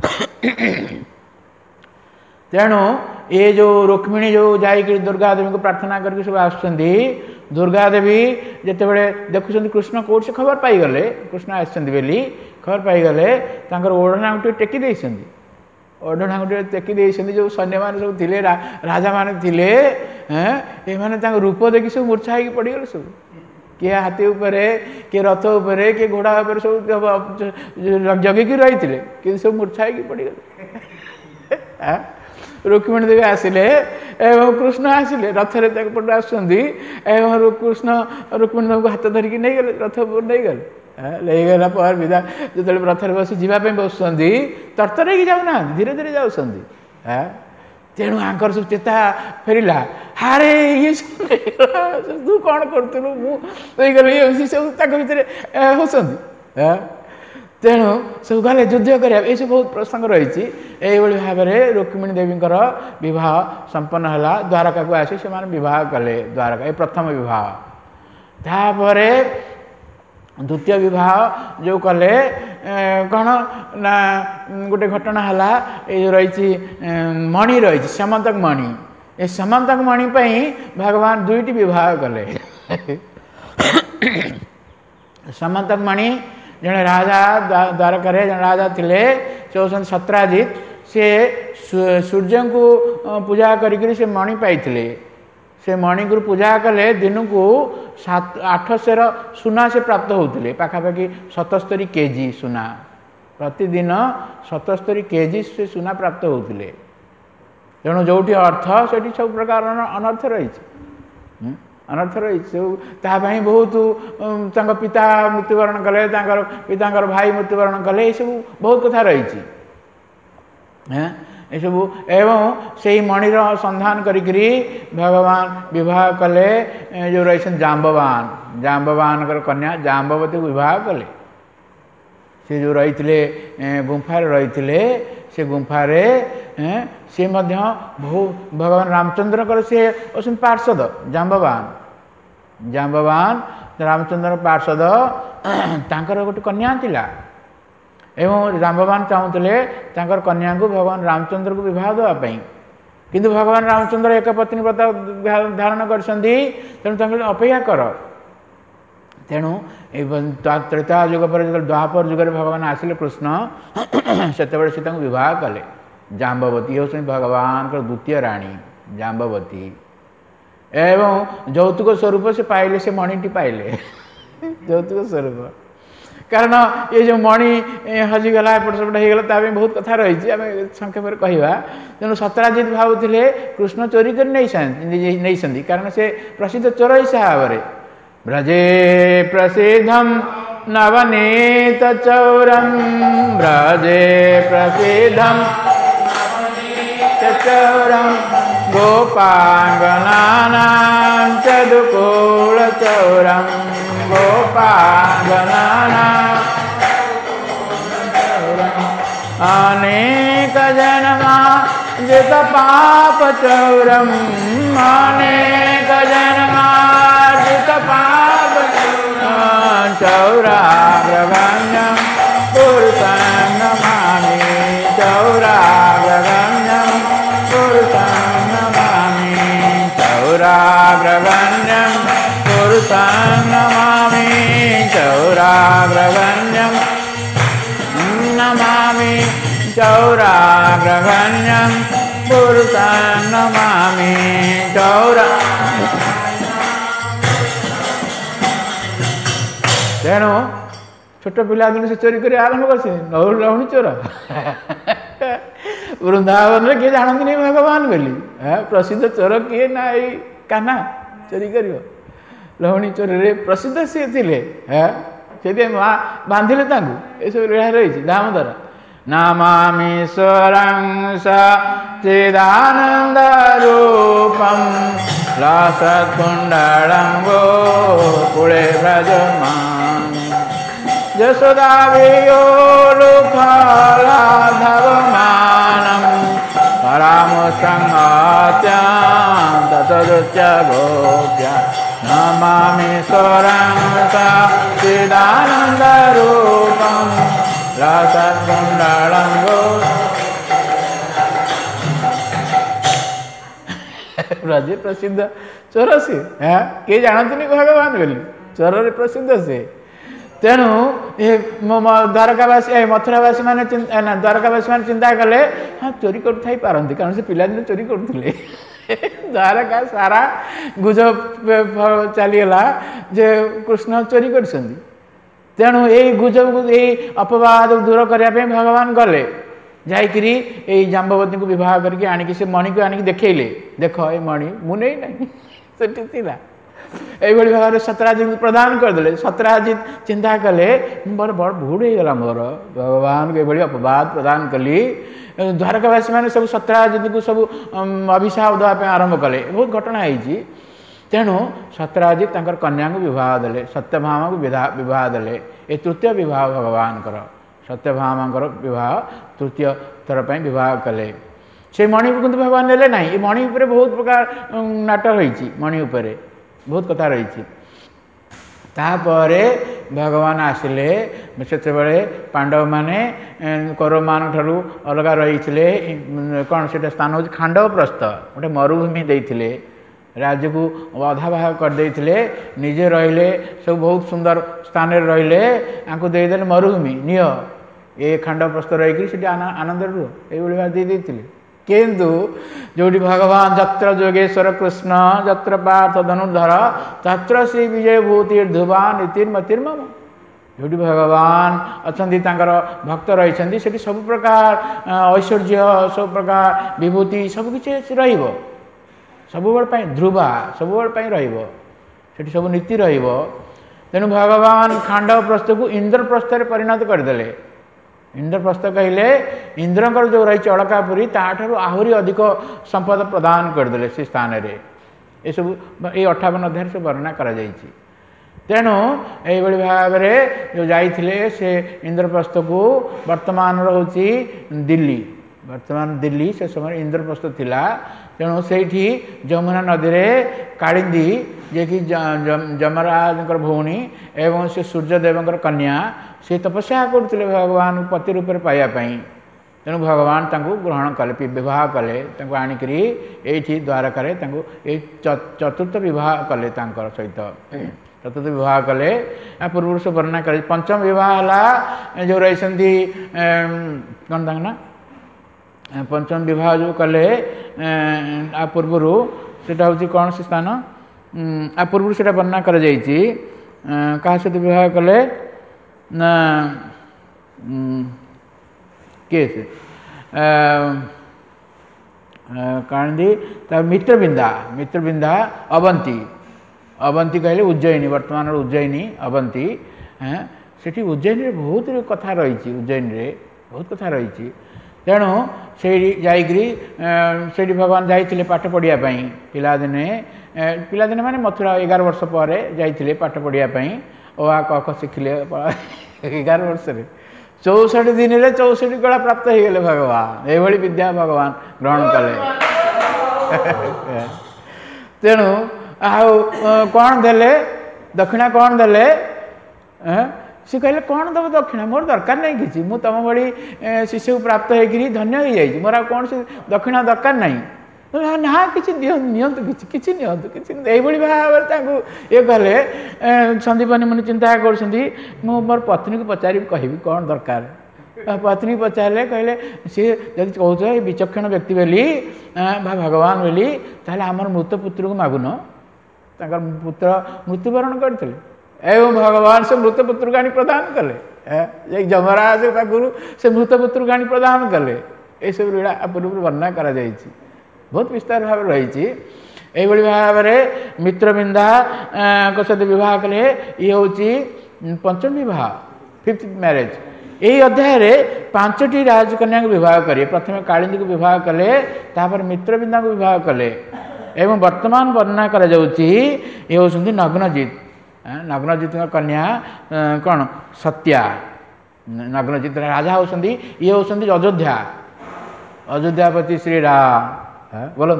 [SPEAKER 1] तेणु ये जो रुक्मिणी जो जाइए दुर्गा देवी को प्रार्थना करके सब आसुँच दुर्गा देवी जिते देखुं कृष्ण कौट से खबर पाईगले कृष्ण आसली खबर पाईगले ओढ़ना गोटे टेकी देती ओढ़ना गोटे टेकी देती जो सैन्य मान सब थे राजा मान थे ये रूप देखी सब मूर्छा हो पड़गले सब किए हाथी उपरे किए रथ उपरे किए घोड़ा उपर सब जगिकी रही थे कि सब मूर्छा हो पड़गले रुक्मिणी देवी आसिले एवं कृष्ण आसिले रथरे पटे आसुଛନ୍ତି एवं कृष्ण रुक्मिणी देवी हाथ धरिकी नहीं गले रथ नहीं गले नहीं गला पर विदा जो रथरे बस जावाई बसुँच तरतर हो जाऊना धीरे धीरे जाऊँगी तेणु आंकर सब चेता फेरला हारे ये तू कौन करूँ मुझे सब भितर हूँ तेणु सब गले युद्ध कर सब बहुत प्रसंग रही भाव में रुक्मिणी देवी विवाह संपन्न है द्वारका को आसी से विवाह कले द्वारका ये प्रथम विवाह तापर द्वितीय विवाह जो कले कौन ना गोटे घटना है ये रही मणि रही समंतक मणि ये समंतक मणि भगवान दुईटी विवाह कले समंतक मणि जड़े राजा द्वारका जन राजा थिले से होसन सत्राजित से सूर्य को पूजा करी से मणि पाइथिले से मणि को पूजा कले दिन को सात आठ सेर सुना से प्राप्त होते पाखापाखि सतस्तरी केजी सुना प्रतिदिन सतस्तरी केजी से सुना प्राप्त होते तेणु जो अर्थ से सब प्रकार अनर्थ रही अनर्थ रही तापाई बहुत पिता मृत्युवरण कले पिता भाई मृत्युवरण कले ये सब बहुत कथा रही सब एवं से मणिर संधान करी भगवान विवाह कले जो रही जाम्बवान जाम्बवान कन्या जाम्बवती को विवाह कले से जो रही गुंफार रही से गुंफारे से बहु भगवान रामचंद्र से असन पार्षद जाम्बवान जाम्बवान रामचंद्र पार्षद तांकर गोटे कन्या थिला एवं जाम्बवान चाहूले कन्या को भगवान रामचंद्र को विवाह देवाई किंतु भगवान रामचंद्र एक पत्नी व्रत धारण कर अपेक्षा कर तेणु त्रेता युग पर जो द्वापर जुग भगवान आसिले कृष्ण से विवाह कले जाम्बवती हूँ भगवान द्वितीय राणी जाम्बवती एवं जौतुक स्वरूप से पाइले से मणिटी पाइले जौतुक स्वरूप कारण ये जो मणि हजिगला एपट सेपट होगला बहुत कथा रही आम संक्षेप कहवा तेणु सत्राजित भावुले कृष्ण चोरी कर नहीं कारण से प्रसिद्ध चोर हिसाब से ब्रजे प्रसिद्धम नवनीत चौरम ब्रजे प्रसिद्धम चौरम गोपांगनानां चदुकूल चौरम गोपांगनानां अनेक जन्मा जित पाप चौरम अनेक जन्मा जित पाप चौराग्रगण्यं पुरुषं नमामि चौराग्रगण्यं पुरुषं नमामि चौराग्रगण्यं पुरुषं नमामि चौराग्रगण्यं नमामि चौराग्रगण्यं पुरुषं नमामि चौरा तेणु छोट पिला दिन से चोरी कर आरंभ कर लहुणी चोर वृंदावन में किए जानती नहीं भगवान बोली प्रसिद्ध चोर किए ना ये कान्हा चोरी कर लहुणी चोरी रे प्रसिद्ध सी थे से माँ बांधिले ये सब रीढ़ा रही दामोदर नमामीश्वरं सच्चिदानंद रूपम लसत्कुंडलं गोकुले व्रजमामि यशोदाभियोलुफलाधवमानं परामुसंहत्यां ततरुच्य गोप्या नमामीश्वरं सच्चिदानंद रूपम लसत्कुंडलं ब्रजे प्रसिद्ध चोर से किए जानती नहीं भगवान बोली चोर प्रसिद्ध से तेणु द्वारकावासी मथुरावासी मैंने द्वारकावासी मैंने चिंता कले हाँ चोरी कर पारती कारण से पिला दिन चोरी करते द्वारका सारा गुजब चलीगला जे कृष्ण चोरी कर तेणु यही गुजब को यही अपवाद दूर करने भगवान गले जाइकरी ये जाम्बवती को विवाह करके आनिकी से मणि को आनिकी देखले देख ये मणि मु नहीं नहीं सेठी थिला एभली भाव सतराजित प्रदान करदे सतराजित चिंता कले मोर बड़ भूल हो गला मोर भगवान को ये अपवाद प्रदान कली द्वारकावासी मैंने सब सतराजित को सब अभिशाप देवाई आरंभ कले बहुत घटना होती तेणु सतराजित कन्या को विवाह देले सत्यभामा को विवाह देले ये तृतीय विवाह भगवान कर सत्यभामा विवाह तृतीय थर पर विवाह कले से मणि को भगवान नेले ना मणि उपर बहुत प्रकार नाटक रही मणि उपर बहुत कथा रही तापर भगवान आसिले से पांडव माने कौरव मान ठारू अलग रही कौन से स्थान हूँ खांडव प्रस्थ गोटे मरुभूमि देते राज्य को अधा भाग करदे निजे रहिले सब बहुत सुंदर स्थान रहिले देदेले मरुभूमि निय ये खांडव प्रस्थ रही आनंद रुह ये दे देते किंतु जो भगवान जत्र जोगेश्वर कृष्ण जत्र पार्थ धनुर्धर तत्र श्री विजय भूति ध्रुवा नीतिर्मतिर्मम जो भगवान अच्छा भक्त रही सब प्रकार ऐश्वर्य सब प्रकार विभूति सब किसी रहिबो सबुबेले ध्रुवा सबुबेले रही सब नीति रेणु भगवान खांडव प्रस्थ को इंद्रप्रस्थ परिणत करदे इंद्रप्रस्थ कहले इंद्रकर जो रही अलकापुरी ताठू आहरी अधिक संपद प्रदान करदे से स्थान रे ये सब ये अठावन अध्याय से वर्णना करा जायछि तेणु यही भाव में जो जाइए से इंद्रप्रस्थ को वर्तमान रोची दिल्ली वर्तमान दिल्ली से समय इंद्रप्रस्थ थिला तेणु से जमुना नदी में कालिंदी जे कि जमराज भौणी एवं से सूर्यदेव कन्या से तपस्या करते भगवान पति रूप में पाइबापी तेणु भगवान तांको ग्रहण कले विवाह कले आणिकी ये द्वारका ये चतुर्थ विवाह कले सहित चतुर्थ विवाह कले पूर्व से वर्णना कर पंचम विवाह है जो रही कौन तक ना पंचम विवाह जो कले आ पूर्वर सेटा हूँ कौन से स्थान आ पूर्व से वर्णना कर क्या सहित विवाह कले ना किए से कांदी मित्रबिंदा मित्रबिंदा अवंती अवंती कहले उज्जयिनी वर्तमान उज्जयिनी अवंती से उज्जयिनी बहुत कथा रही उज्जयिनी रे बहुत कथा रही तेणु से जाइकरी से भगवान जाइए पाठ पढ़ापी पिलादिने पिलादिने माने मथुरा एगार वर्ष पर जाइए पाठ पढ़ापी ओ आ क शिखिले एगार वर्ष चौसठ दिन में चौसठ कला प्राप्त हो गले भगवान ये विद्या भगवान ग्रहण कले तेणु आ कौन देले दक्षिणा कौन देले सी कहले कौन दब दक्षिणा मोर दरकार नहीं किसी मु तुम भली शिष्य को प्राप्त होगी धन्य हो जाए मोर कौन से दक्षिणा दरकार नहीं ना किसी नियंतु किसी किसी नियंतु किसी यही भाव ये कले संदीपनी मुनि चिंता कर मोर पत्नी को पचारि कहबी कौन दरकार पत्नी पचारे कहले सी जब कह विचक्षण व्यक्ति बोली भगवान बोली ताहले आमर मृत पुत्र को मागुन पुत्र मृत्युवरण करते एवं भगवान से मृत पुत्र गाणी प्रदान कले जमराज गुरु से मृत पुत्र गाणी प्रदान कले ये सब लीला पूर्व वर्णना करा जायछि बहुत विस्तार भाव रही यही भाव में मित्रबिंदा सहित विवाह कले ये हूँ पंचम विवाह फिफ्थ मैरिज यही अध्याय रे पांचटी राजकन्या को विवाह करे प्रथम कालिंदी को विवाह कले तापर मित्रबिंदा को विवाह कले एवं वर्तमान वर्णना करा जाउछि ये होउछन्ति नग्नजित नग्नजित कन्या कौन सत्या नग्नजित राजा होउछन्ति ये होउछन्ति अयोध्या अयोध्यापति श्री राम बोलो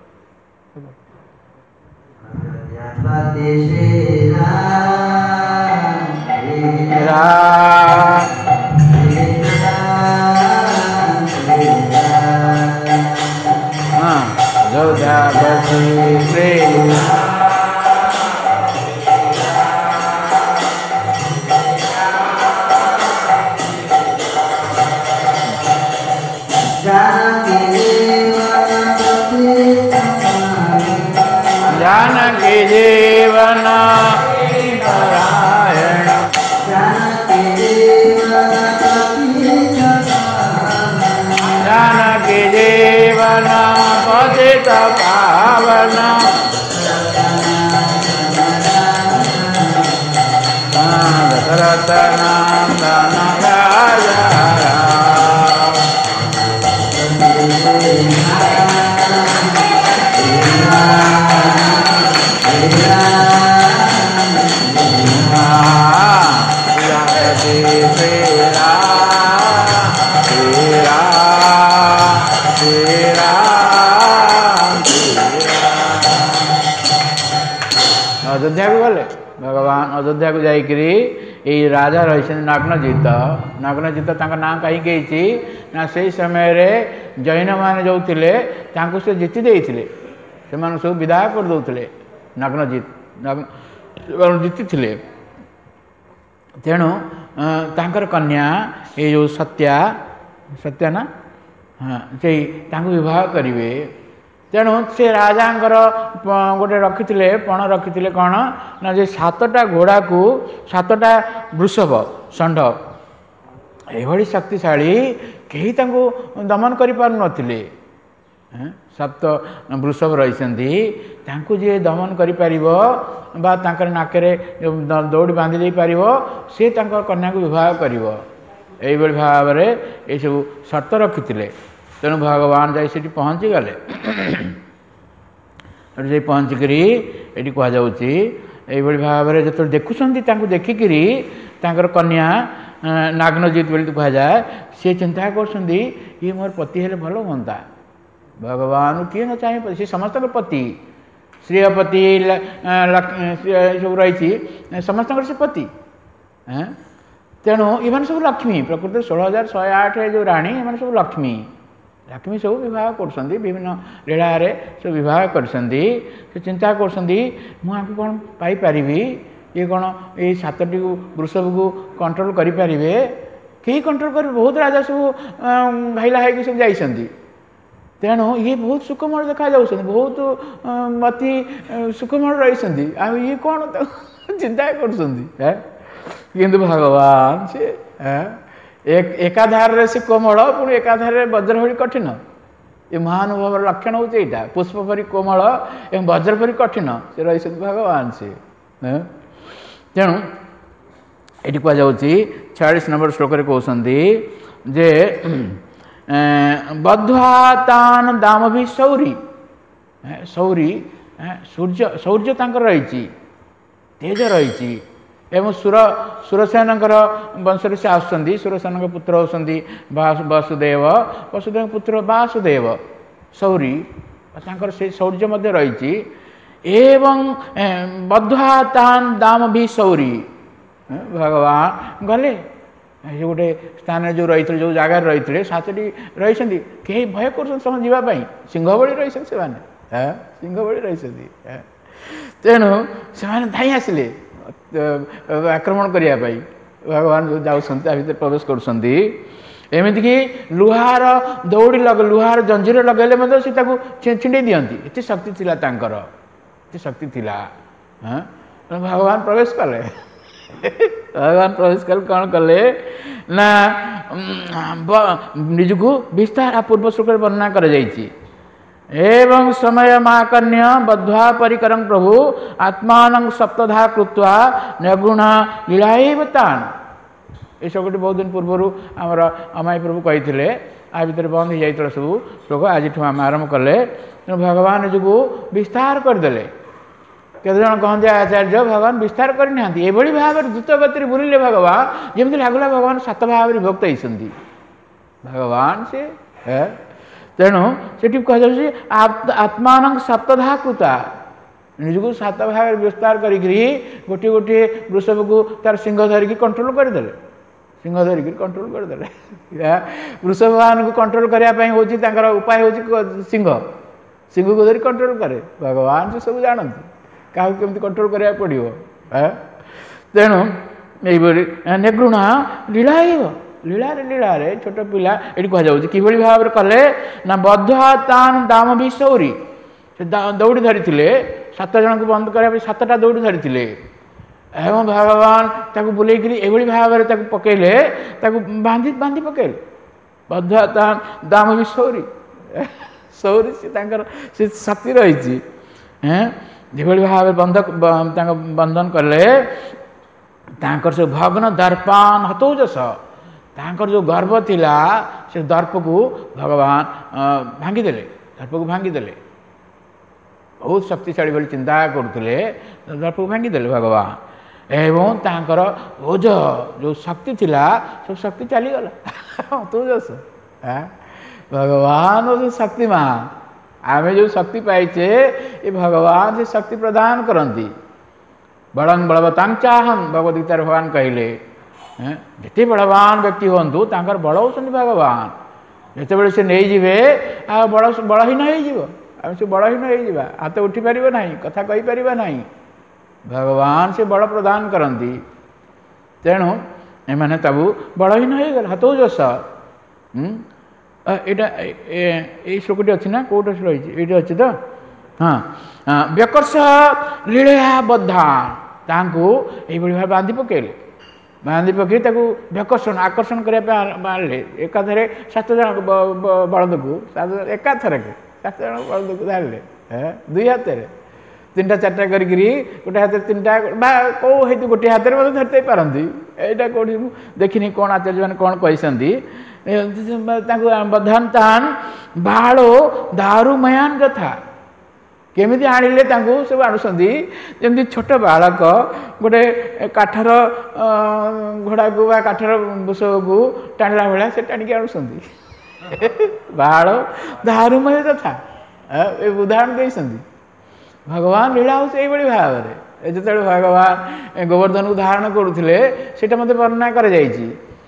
[SPEAKER 1] अयोध्यापति श्री जानकी जीवन परायण पतित पावन दशरथ नंदन राजा अयोध्या को गले भगवान अयोध्या को जाइकरी ये राजा रही नग्नजित नग्नजित नाम कहीं ना से समय रे जैन मान जो थे से जीति देते से सब विदा कर दौले नग्नजित नग्न जीति थे तेणु तांकर कन्या ये जो सत्या सत्या ना हाँ से विवाह करेंगे तेणु से राजांकर गोटे रखी पण रखी कौन ना जे सातटा घोड़ा को सातटा वृषभ षंड यह शक्तिशाली कहीं दमन कर पार नथिले सप्त वृषभ रही जी दमन कर नाकरे दौड़ी बांधि दे पार सी कन्या को विवाह कर भाव में ये सब शर्त रखी तेणु भगवान जाई सेठी पहुँची गले से पहुँचिक ये कह भाव में जो देखुं देखिकी कन्या नाग्नजित बोली कह जाए सी चिंता कर ये मोर पति हेले भल हाँ भगवान किए न चाहे सी समस्त पति श्रीयपति सब रही समस्त से पति तेणु इमान सब लक्ष्मी प्रकृति षोल हजार शहे आठ जो राणी इमान सब लक्ष्मी लक्ष्मी सब विवाह कर विभिन्न लीला सब विवाह कर चिंता कर मुझे कौन पाइपारि ये कौन ये सातटी वृषभ को कंट्रोल करें कई कंट्रोल कर बहुत राजा सब घाइला है सब जाइए तेणु ये बहुत सुखमय देखा जा बहुत मती सुखमय रही ये कौन चिंता कर भगवान से एक एकाधार से कोमल पुणी एकाधार वज्र भरी कठिन ये महानुभव लक्षण हूँ यहाँ पुष्प परी कोमल एवं वज्र परी कठिन से रही भगवान से तेणु ये कहुच्छी छियालीस नंबर श्लोक कहते जे बद्ध्वा तान दाम भी सौरी सौरी सूर्य शौर्य तांकर रही तेज रही एवं सुर सुरसेन वंश से आसुँच सुरसेन पुत्र होती वसुदेव वसुदेव पुत्र वासुदेव सौरी से शौर्य रही एवं बद्ध्वा तान दाम भी सौरी भगवान गले गोटे स्थान जो रही जो जगार रही सातटी रही कहीं भय कर जावाई सिंह भली रही से सिंह भली रही तेणु से धाई आसिले आक्रमण करने भगवान जो जाते प्रवेश करमती लुहार दौड़ी लग लुहार जंजीर लगेले से छिंडे दिखती एत शक्ति थिला तांकर एत शक्ति थिला भगवान प्रवेश कले भगवान प्रवेश कल कौन कले ना निजको विस्तार पूर्व श्लोक वर्णना कर जाइए एवं समय माकन्य बद्ध्वा परिकरं प्रभु आत्मान सप्तधा कृत्वा नगुण लीलाएव तान ये सब बहुत दिन पूर्व आमर अमाई प्रभु कही आ भर बंद हो जाता सब श्लोक आज आम आरंभ कले भगवान निजको विस्तार करदे केत जन कहते आचार्य भगवान विस्तार करना भाव में द्रुत गति बुलिले भगवान जमी लगला भगवान सात भाव विभक्त होती भगवान से है तेणु से कह आत्मान सप्तधा कृता निजको सात भाग विस्तार करी गोटे गोटे वृषभ को तार सिंह धरिकी कंट्रोल करदे सिंह धरिकी कंट्रोल करदे वृषभ मान को कंट्रोल करने हूँ उपाय हूँ सिंह सिंह को धरी कंट्रोल करे भगवान से सब जानती क्या केमती कंट्रोल करा पड़ो तेणु ये निगृण लीला लीला लीला छोट पिला ये कहुच्छी कि भाव में कले ना बद्ध्वा तान दाम भी सौरी से दौड़ी धरी सात जन को बंद करने सातटा दौड़ी धरी एवं भगवान ताको बुलेकरी एभली भाव में पकड़े बांधि बांधि पकड़े बद्ध्वा तान दाम भी सौरी ସବୁରେ ସେ ତାଙ୍କର ସେ ଶକ୍ତି ରହିଛି। ଯେଭଳି ଭାବରେ ବନ୍ଧ ତାଙ୍କ ବନ୍ଧନ କଲେ ତାଙ୍କର ସେ ଭଗ୍ନ ଦର୍ପାନ ହତୌଜସ ତାଙ୍କର ଯେଉଁ ଗର୍ବ ଥିଲା ସେ ଦର୍ପକୁ ଭଗବାନ ଭାଙ୍ଗିଦେଲେ ଦର୍ପକୁ ଭାଙ୍ଗିଦେଲେ। ବହୁତ ଶକ୍ତିଶାଳୀ ବୋଲି ଚିନ୍ତା କରୁଥିଲେ ଦର୍ପକୁ ଭାଙ୍ଗିଦେଲେ ଭଗବାନ। ଏବଂ ତାଙ୍କର ଓଜ ଯେଉଁ ଶକ୍ତି ଥିଲା ସବୁ ଶକ୍ତି ଚାଲିଗଲା। ହତୌଜସ ଭଗବାନ ସେ ଶକ୍ତିମାନ। ଆମେ ଯେଉଁ ଶକ୍ତି ପାଇଛେ ଏ ଭଗବାନ ସେ ଶକ୍ତି ପ୍ରଦାନ କରନ୍ତି। ବଳଂ ବଳବତାଂ ଚାହଂ ଭଗବଦ୍ ଗୀତାରେ ଭଗବାନ କହିଲେ ଯେତେ ବଳବାନ ବ୍ୟକ୍ତି ହୁଅନ୍ତୁ ତାଙ୍କର ବଳ ହେଉଛନ୍ତି ଭଗବାନ। ଯେତେବେଳେ ସେ ନେଇଯିବେ ଆଉ ବଳ ବଳହୀନ ହେଇଯିବ। ଆମେ ସେ ବଳହୀନ ହେଇଯିବା, ହାତ ଉଠିପାରିବ ନାହିଁ, କଥା କହିପାରିବା ନାହିଁ। ଭଗବାନ ସେ ବଳ ପ୍ରଦାନ କରନ୍ତି। ତେଣୁ ଏମାନେ ସବୁ ବଳହୀନ ହେଇଗଲେ ହତୌଜସ। ଏଇଟା ଏଇ ଶ୍ଲୋକଟି ଅଛି ନା କେଉଁଠି ରହିଛି? ଏଇଠି ଅଛି ତ। ହଁ ବ୍ୟକର୍ଷ ଲୀଳା ବଦ୍ଧା ତାଙ୍କୁ ଏଇଭଳି ଭାବେ ବାନ୍ଧି ପକେଇଲେ। ବାନ୍ଧି ପକେଇ ତାକୁ ବ୍ୟକର୍ଷଣ ଆକର୍ଷଣ କରିବା ପାଇଁ ବାହାରିଲେ। ଏକାଥରେ ସାତ ଜଣ ବଳଦକୁ ଏକାଥରକେ ସାତ ଜଣ ବଳଦକୁ ଧରିଲେ ଦୁଇ ହାତରେ ତିନିଟା ଚାରିଟା କରିକିରି ଗୋଟେ ହାତରେ ତିନିଟା ବା କେଉଁ ହେଇತು ଗୋଟିଏ ହାତରେ ମଧ୍ୟ ଧରିଥାଇ ପାରନ୍ତି। ଏଇଟା କେଉଁଠି ମୁଁ ଦେଖିନି କ'ଣ ଆଚାର୍ଯ୍ୟମାନେ କ'ଣ କହିଛନ୍ତି। ତାଙ୍କୁ ବଧାନ ତାନ ବାଳ ଦାରୁମୟାନ ଯଥା କେମିତି ଆଣିଲେ ତାଙ୍କୁ ସବୁ ଆଣୁଛନ୍ତି ଯେମିତି ଛୋଟ ବାଳକ ଗୋଟେ କାଠର ଘୋଡ଼ାକୁ ବା କାଠର ବୃଷକୁ ଟାଣିଲା ଭଳିଆ ସେ ଟାଣିକି ଆଣୁଛନ୍ତି। ବାଳ ଦାରୁମୟ ଯଥା ଏ ଉଦାହରଣ ଦେଇଛନ୍ତି। ଭଗବାନ ଲୀଳା ହେଉଛି ଏଇଭଳି ଭାବରେ। ଯେତେବେଳେ ଭଗବାନ ଗୋବର୍ଦ୍ଧନକୁ ଧାରଣ କରୁଥିଲେ ସେଇଟା ମୋତେ ବର୍ଣ୍ଣନା କରାଯାଇଛି।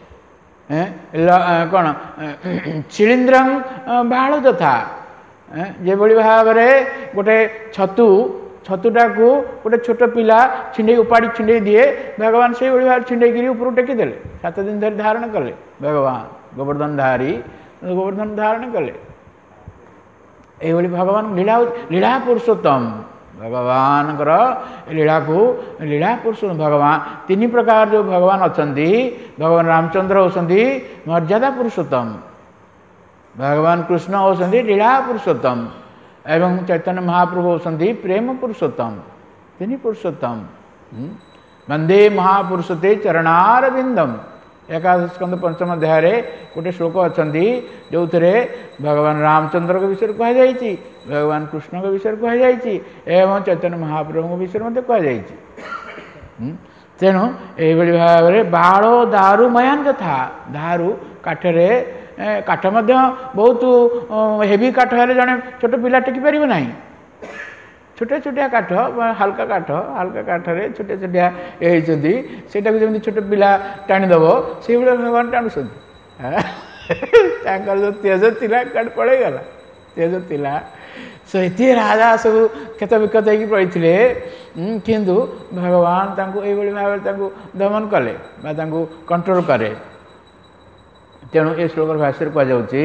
[SPEAKER 1] କ'ଣ ଶିଳୀନ୍ଦ୍ରଂ ବାଳ ଯଥା ଯେଭଳି ଭାବରେ ଗୋଟେ ଛତୁ ଛତୁଟାକୁ ଗୋଟେ ଛୋଟ ପିଲା ଛିଣ୍ଡେଇ ଉପାଡ଼ି ଛିଣ୍ଡେଇ ଦିଏ ଭଗବାନ ସେଇଭଳି ଭାବରେ ଛିଣ୍ଡେଇକିରି ଉପରକୁ ଟେକିଦେଲେ। ସାତ ଦିନ ଧରି ଧାରଣ କଲେ ଭଗବାନ ଗୋବର୍ଦ୍ଧନ ଧାରି ଗୋବର୍ଦ୍ଧନ ଧାରଣ କଲେ। ଏଇଭଳି ଭଗବାନ ଲୀଳା ଲୀଳା ପୁରୁଷୋତ୍ତମ ଭଗବାନଙ୍କର ଲୀଳାକୁ ଲୀଳା ପୁରୁଷୋତ୍ତମ। ଭଗବାନ ତିନି ପ୍ରକାର ଯେଉଁ ଭଗବାନ ଅଛନ୍ତି ଭଗବାନ ରାମଚନ୍ଦ୍ର ହେଉଛନ୍ତି ମର୍ଯ୍ୟାଦା ପୁରୁଷୋତ୍ତମ, ଭଗବାନ କୃଷ୍ଣ ହେଉଛନ୍ତି ଲୀଳା ପୁରୁଷୋତ୍ତମ ଏବଂ ଚୈତନ୍ୟ ମହାପ୍ରଭୁ ହେଉଛନ୍ତି ପ୍ରେମ ପୁରୁଷୋତ୍ତମ। ତିନି ପୁରୁଷୋତ୍ତମ। ବନ୍ଦେ ମହାପୁରୁଷତେ ଚରଣାରବିନ୍ଦମ ଏକାଦଶ ସ୍କନ୍ଧ ପଞ୍ଚମ ଅଧ୍ୟାୟରେ ଗୋଟେ ଶ୍ଲୋକ ଅଛନ୍ତି ଯେଉଁଥିରେ ଭଗବାନ ରାମଚନ୍ଦ୍ରଙ୍କ ବିଷୟରେ କୁହାଯାଇଛି, ଭଗବାନ କୃଷ୍ଣଙ୍କ ବିଷୟରେ କୁହାଯାଇଛି ଏବଂ ଚୈତନ୍ୟ ମହାପ୍ରଭୁଙ୍କ ବିଷୟରେ ମଧ୍ୟ କୁହାଯାଇଛି। ତେଣୁ ଏଇଭଳି ଭାବରେ ବାଳ ଦାରୁମୟାନ ଯଥା ଦାରୁ କାଠରେ କାଠ ମଧ୍ୟ ବହୁତ ହେଭି କାଠ ହେଲେ ଜଣେ ଛୋଟ ପିଲା ଟେକି ପାରିବ ନାହିଁ। ଛୋଟିଆ ଛୋଟିଆ କାଠ ହାଲକା କାଠ ହାଲକା କାଠରେ ଛୋଟିଆ ଛୋଟିଆ ହେଇଛନ୍ତି ସେଇଟାକୁ ଯେମିତି ଛୋଟ ପିଲା ଟାଣିଦେବ ସେଇଭଳିଆ ଭଗବାନ ଟାଣୁଛନ୍ତି। ତାଙ୍କର ଯେଉଁ ତେଜ ଥିଲା କାଠ ପଳେଇଗଲା। ତେଜ ଥିଲା ସେଠି ରାଜା ସବୁ କ୍ଷତ ବିକ୍ଷତ ହେଇକି ପଡ଼ିଥିଲେ କିନ୍ତୁ ଭଗବାନ ତାଙ୍କୁ ଏଇଭଳି ଭାବରେ ତାଙ୍କୁ ଦମନ କଲେ ବା ତାଙ୍କୁ କଣ୍ଟ୍ରୋଲ କରେ। ତେଣୁ ଏ ଶ୍ଲୋକର ଭାଷ୍ୟରେ କୁହାଯାଉଛି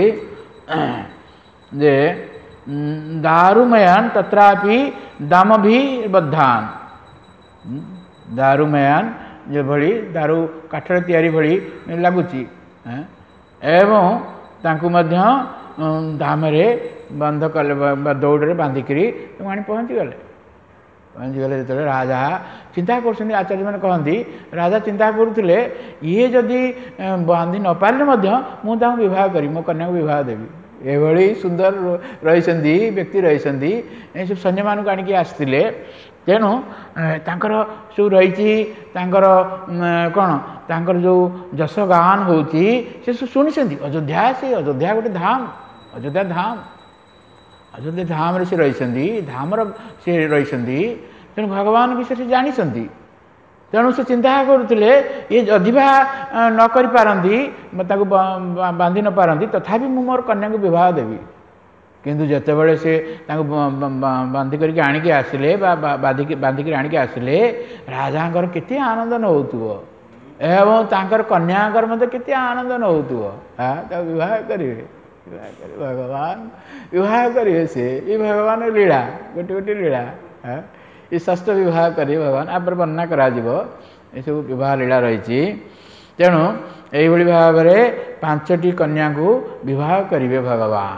[SPEAKER 1] ଯେ ଦାରୁମୟାନ ତତ୍ରାପି ଦାମଭିବଦ୍ଧାନ ଦାରୁମୟାନ ଯେଭଳି ଦାରୁ କାଠରେ ତିଆରି ଭଳି ଲାଗୁଛି ଏବଂ ତାଙ୍କୁ ମଧ୍ୟ ଧାମରେ ବନ୍ଧ କଲେ ବା ଦୌଡ଼ରେ ବାନ୍ଧିକିରି ଆଣି ପହଞ୍ଚିଗଲେ। ପହଞ୍ଚିଗଲେ ଯେତେବେଳେ ରାଜା ଚିନ୍ତା କରୁଛନ୍ତି, ଆଚାର୍ଯ୍ୟମାନେ କହନ୍ତି ରାଜା ଚିନ୍ତା କରୁଥିଲେ ଇଏ ଯଦି ବାନ୍ଧି ନ ପାରିଲେ ମଧ୍ୟ ମୁଁ ତାଙ୍କୁ ବିବାହ କରିବି, ମୋ କନ୍ୟାକୁ ବିବାହ ଦେବି। ଏଭଳି ସୁନ୍ଦର ରହିଛନ୍ତି ବ୍ୟକ୍ତି ରହିଛନ୍ତି ଏସବୁ ସୈନ୍ୟମାନଙ୍କୁ ଆଣିକି ଆସିଥିଲେ। ତେଣୁ ତାଙ୍କର ସବୁ ରହିଛି ତାଙ୍କର କ'ଣ ତାଙ୍କର ଯେଉଁ ଯଶ ଗାନ ହେଉଛି ସେ ସବୁ ଶୁଣିଛନ୍ତି। ଅଯୋଧ୍ୟା ସେ ଅଯୋଧ୍ୟା ଗୋଟେ ଧାମ, ଅଯୋଧ୍ୟା ଧାମ ଅଯୋଧ୍ୟା ଧାମରେ ସେ ରହିଛନ୍ତି, ଧାମର ସେ ରହିଛନ୍ତି। ତେଣୁ ଭଗବାନ ବିଷୟରେ ସେ ଜାଣିଛନ୍ତି। ତେଣୁ ସେ ଚିନ୍ତା କରୁଥିଲେ ଇଏ ଯଦି ବା ନ କରିପାରନ୍ତି ତାକୁ ବାନ୍ଧି ନ ପାରନ୍ତି ତଥାପି ମୁଁ ମୋର କନ୍ୟାକୁ ବିବାହ ଦେବି। କିନ୍ତୁ ଯେତେବେଳେ ସେ ତାଙ୍କୁ ବାନ୍ଧି କରିକି ଆଣିକି ଆସିଲେ ବା ବାନ୍ଧିକି ବାନ୍ଧିକି ଆଣିକି ଆସିଲେ ରାଜାଙ୍କର କେତେ ଆନନ୍ଦ ନେଉଥିବ ଏବଂ ତାଙ୍କର କନ୍ୟାଙ୍କର ମଧ୍ୟ କେତେ ଆନନ୍ଦ ନେଉଥିବ। ତାକୁ ବିବାହ କରିବେ ବିବାହ କରିବେ ଭଗବାନ ବିବାହ କରିବେ। ସେ ଏ ଭଗବାନ ଲୀଳା ଗୋଟିଏ ଗୋଟିଏ ଲୀଳା ଏ ଷଷ୍ଠ ବିବାହ କରିବେ ଭଗବାନ ଆପରେ ବର୍ଣ୍ଣନା କରାଯିବ। ଏସବୁ ବିବାହ ଲୀଳା ରହିଛି। ତେଣୁ ଏଇଭଳି ଭାବରେ ପାଞ୍ଚଟି କନ୍ୟାକୁ ବିବାହ କରିବେ ଭଗବାନ।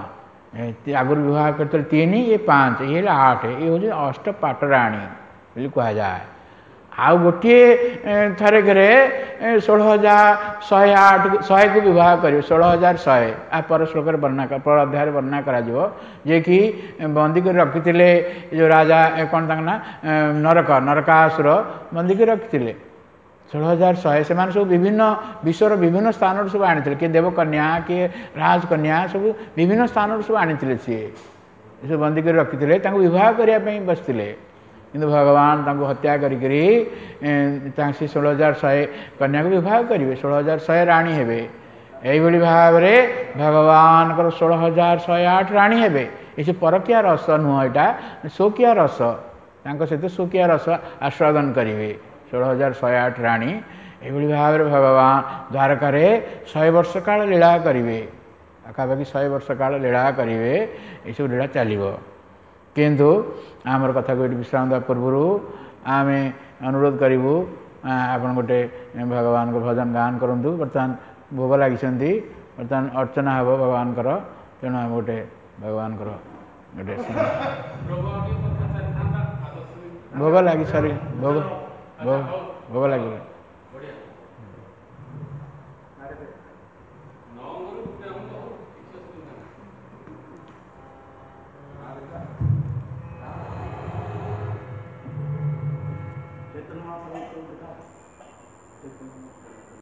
[SPEAKER 1] आगुरी विवाह करते तीन ये पाँच ये आठ ये हूँ अष्ट पाटराणी बोली कहुए आउ गोटे थे घरे षोल हजार शहे आठ शहे को विवाह कर षोल हजार शहे आ पर श्लोक वर्णना पर अध्याय वर्णना करा जे कि बंदी कर रखी जो राजा कौन ना नरक नरकासुर बंदी कर रखी षोल हजार शहे से सब विभिन्न विश्वर विभिन्न स्थान सब आनी किए देवकन्या किए राजकन्या सब विभिन्न स्थान सब आनी सी सब बंदी कर रखी विवाह करने बसते किंतु भगवान तांको हत्या करी से षोल हजार शहे कन्या को विवाह करेंगे षोल हजार शहे राणी हे यही भाव में भगवान को षोल हजार शहे आठ राणी हे ये परकिया रस नुह यहाँ शोकिया रस सहित शोकिया रस आस्वादन करेंगे षोल हजार शहे आठ राणी यही भाव में भगवान द्वारकार शहे वर्ष काल लीला करेंगे आखापाखि शहे वर्ष काल लीला करेंगे ये सब लीला चलो किंतु आमर कथा को विश्राम देवा पूर्व आम अनुरोध करूँ आप गोटे भगवान को भजन गान करूँ बर्तमान भोग लगी बर्तमान अर्चना हे भगवान तेणु आम गोटे भगवान गोटे भोग लगी सरी भोग भोग भोग लगे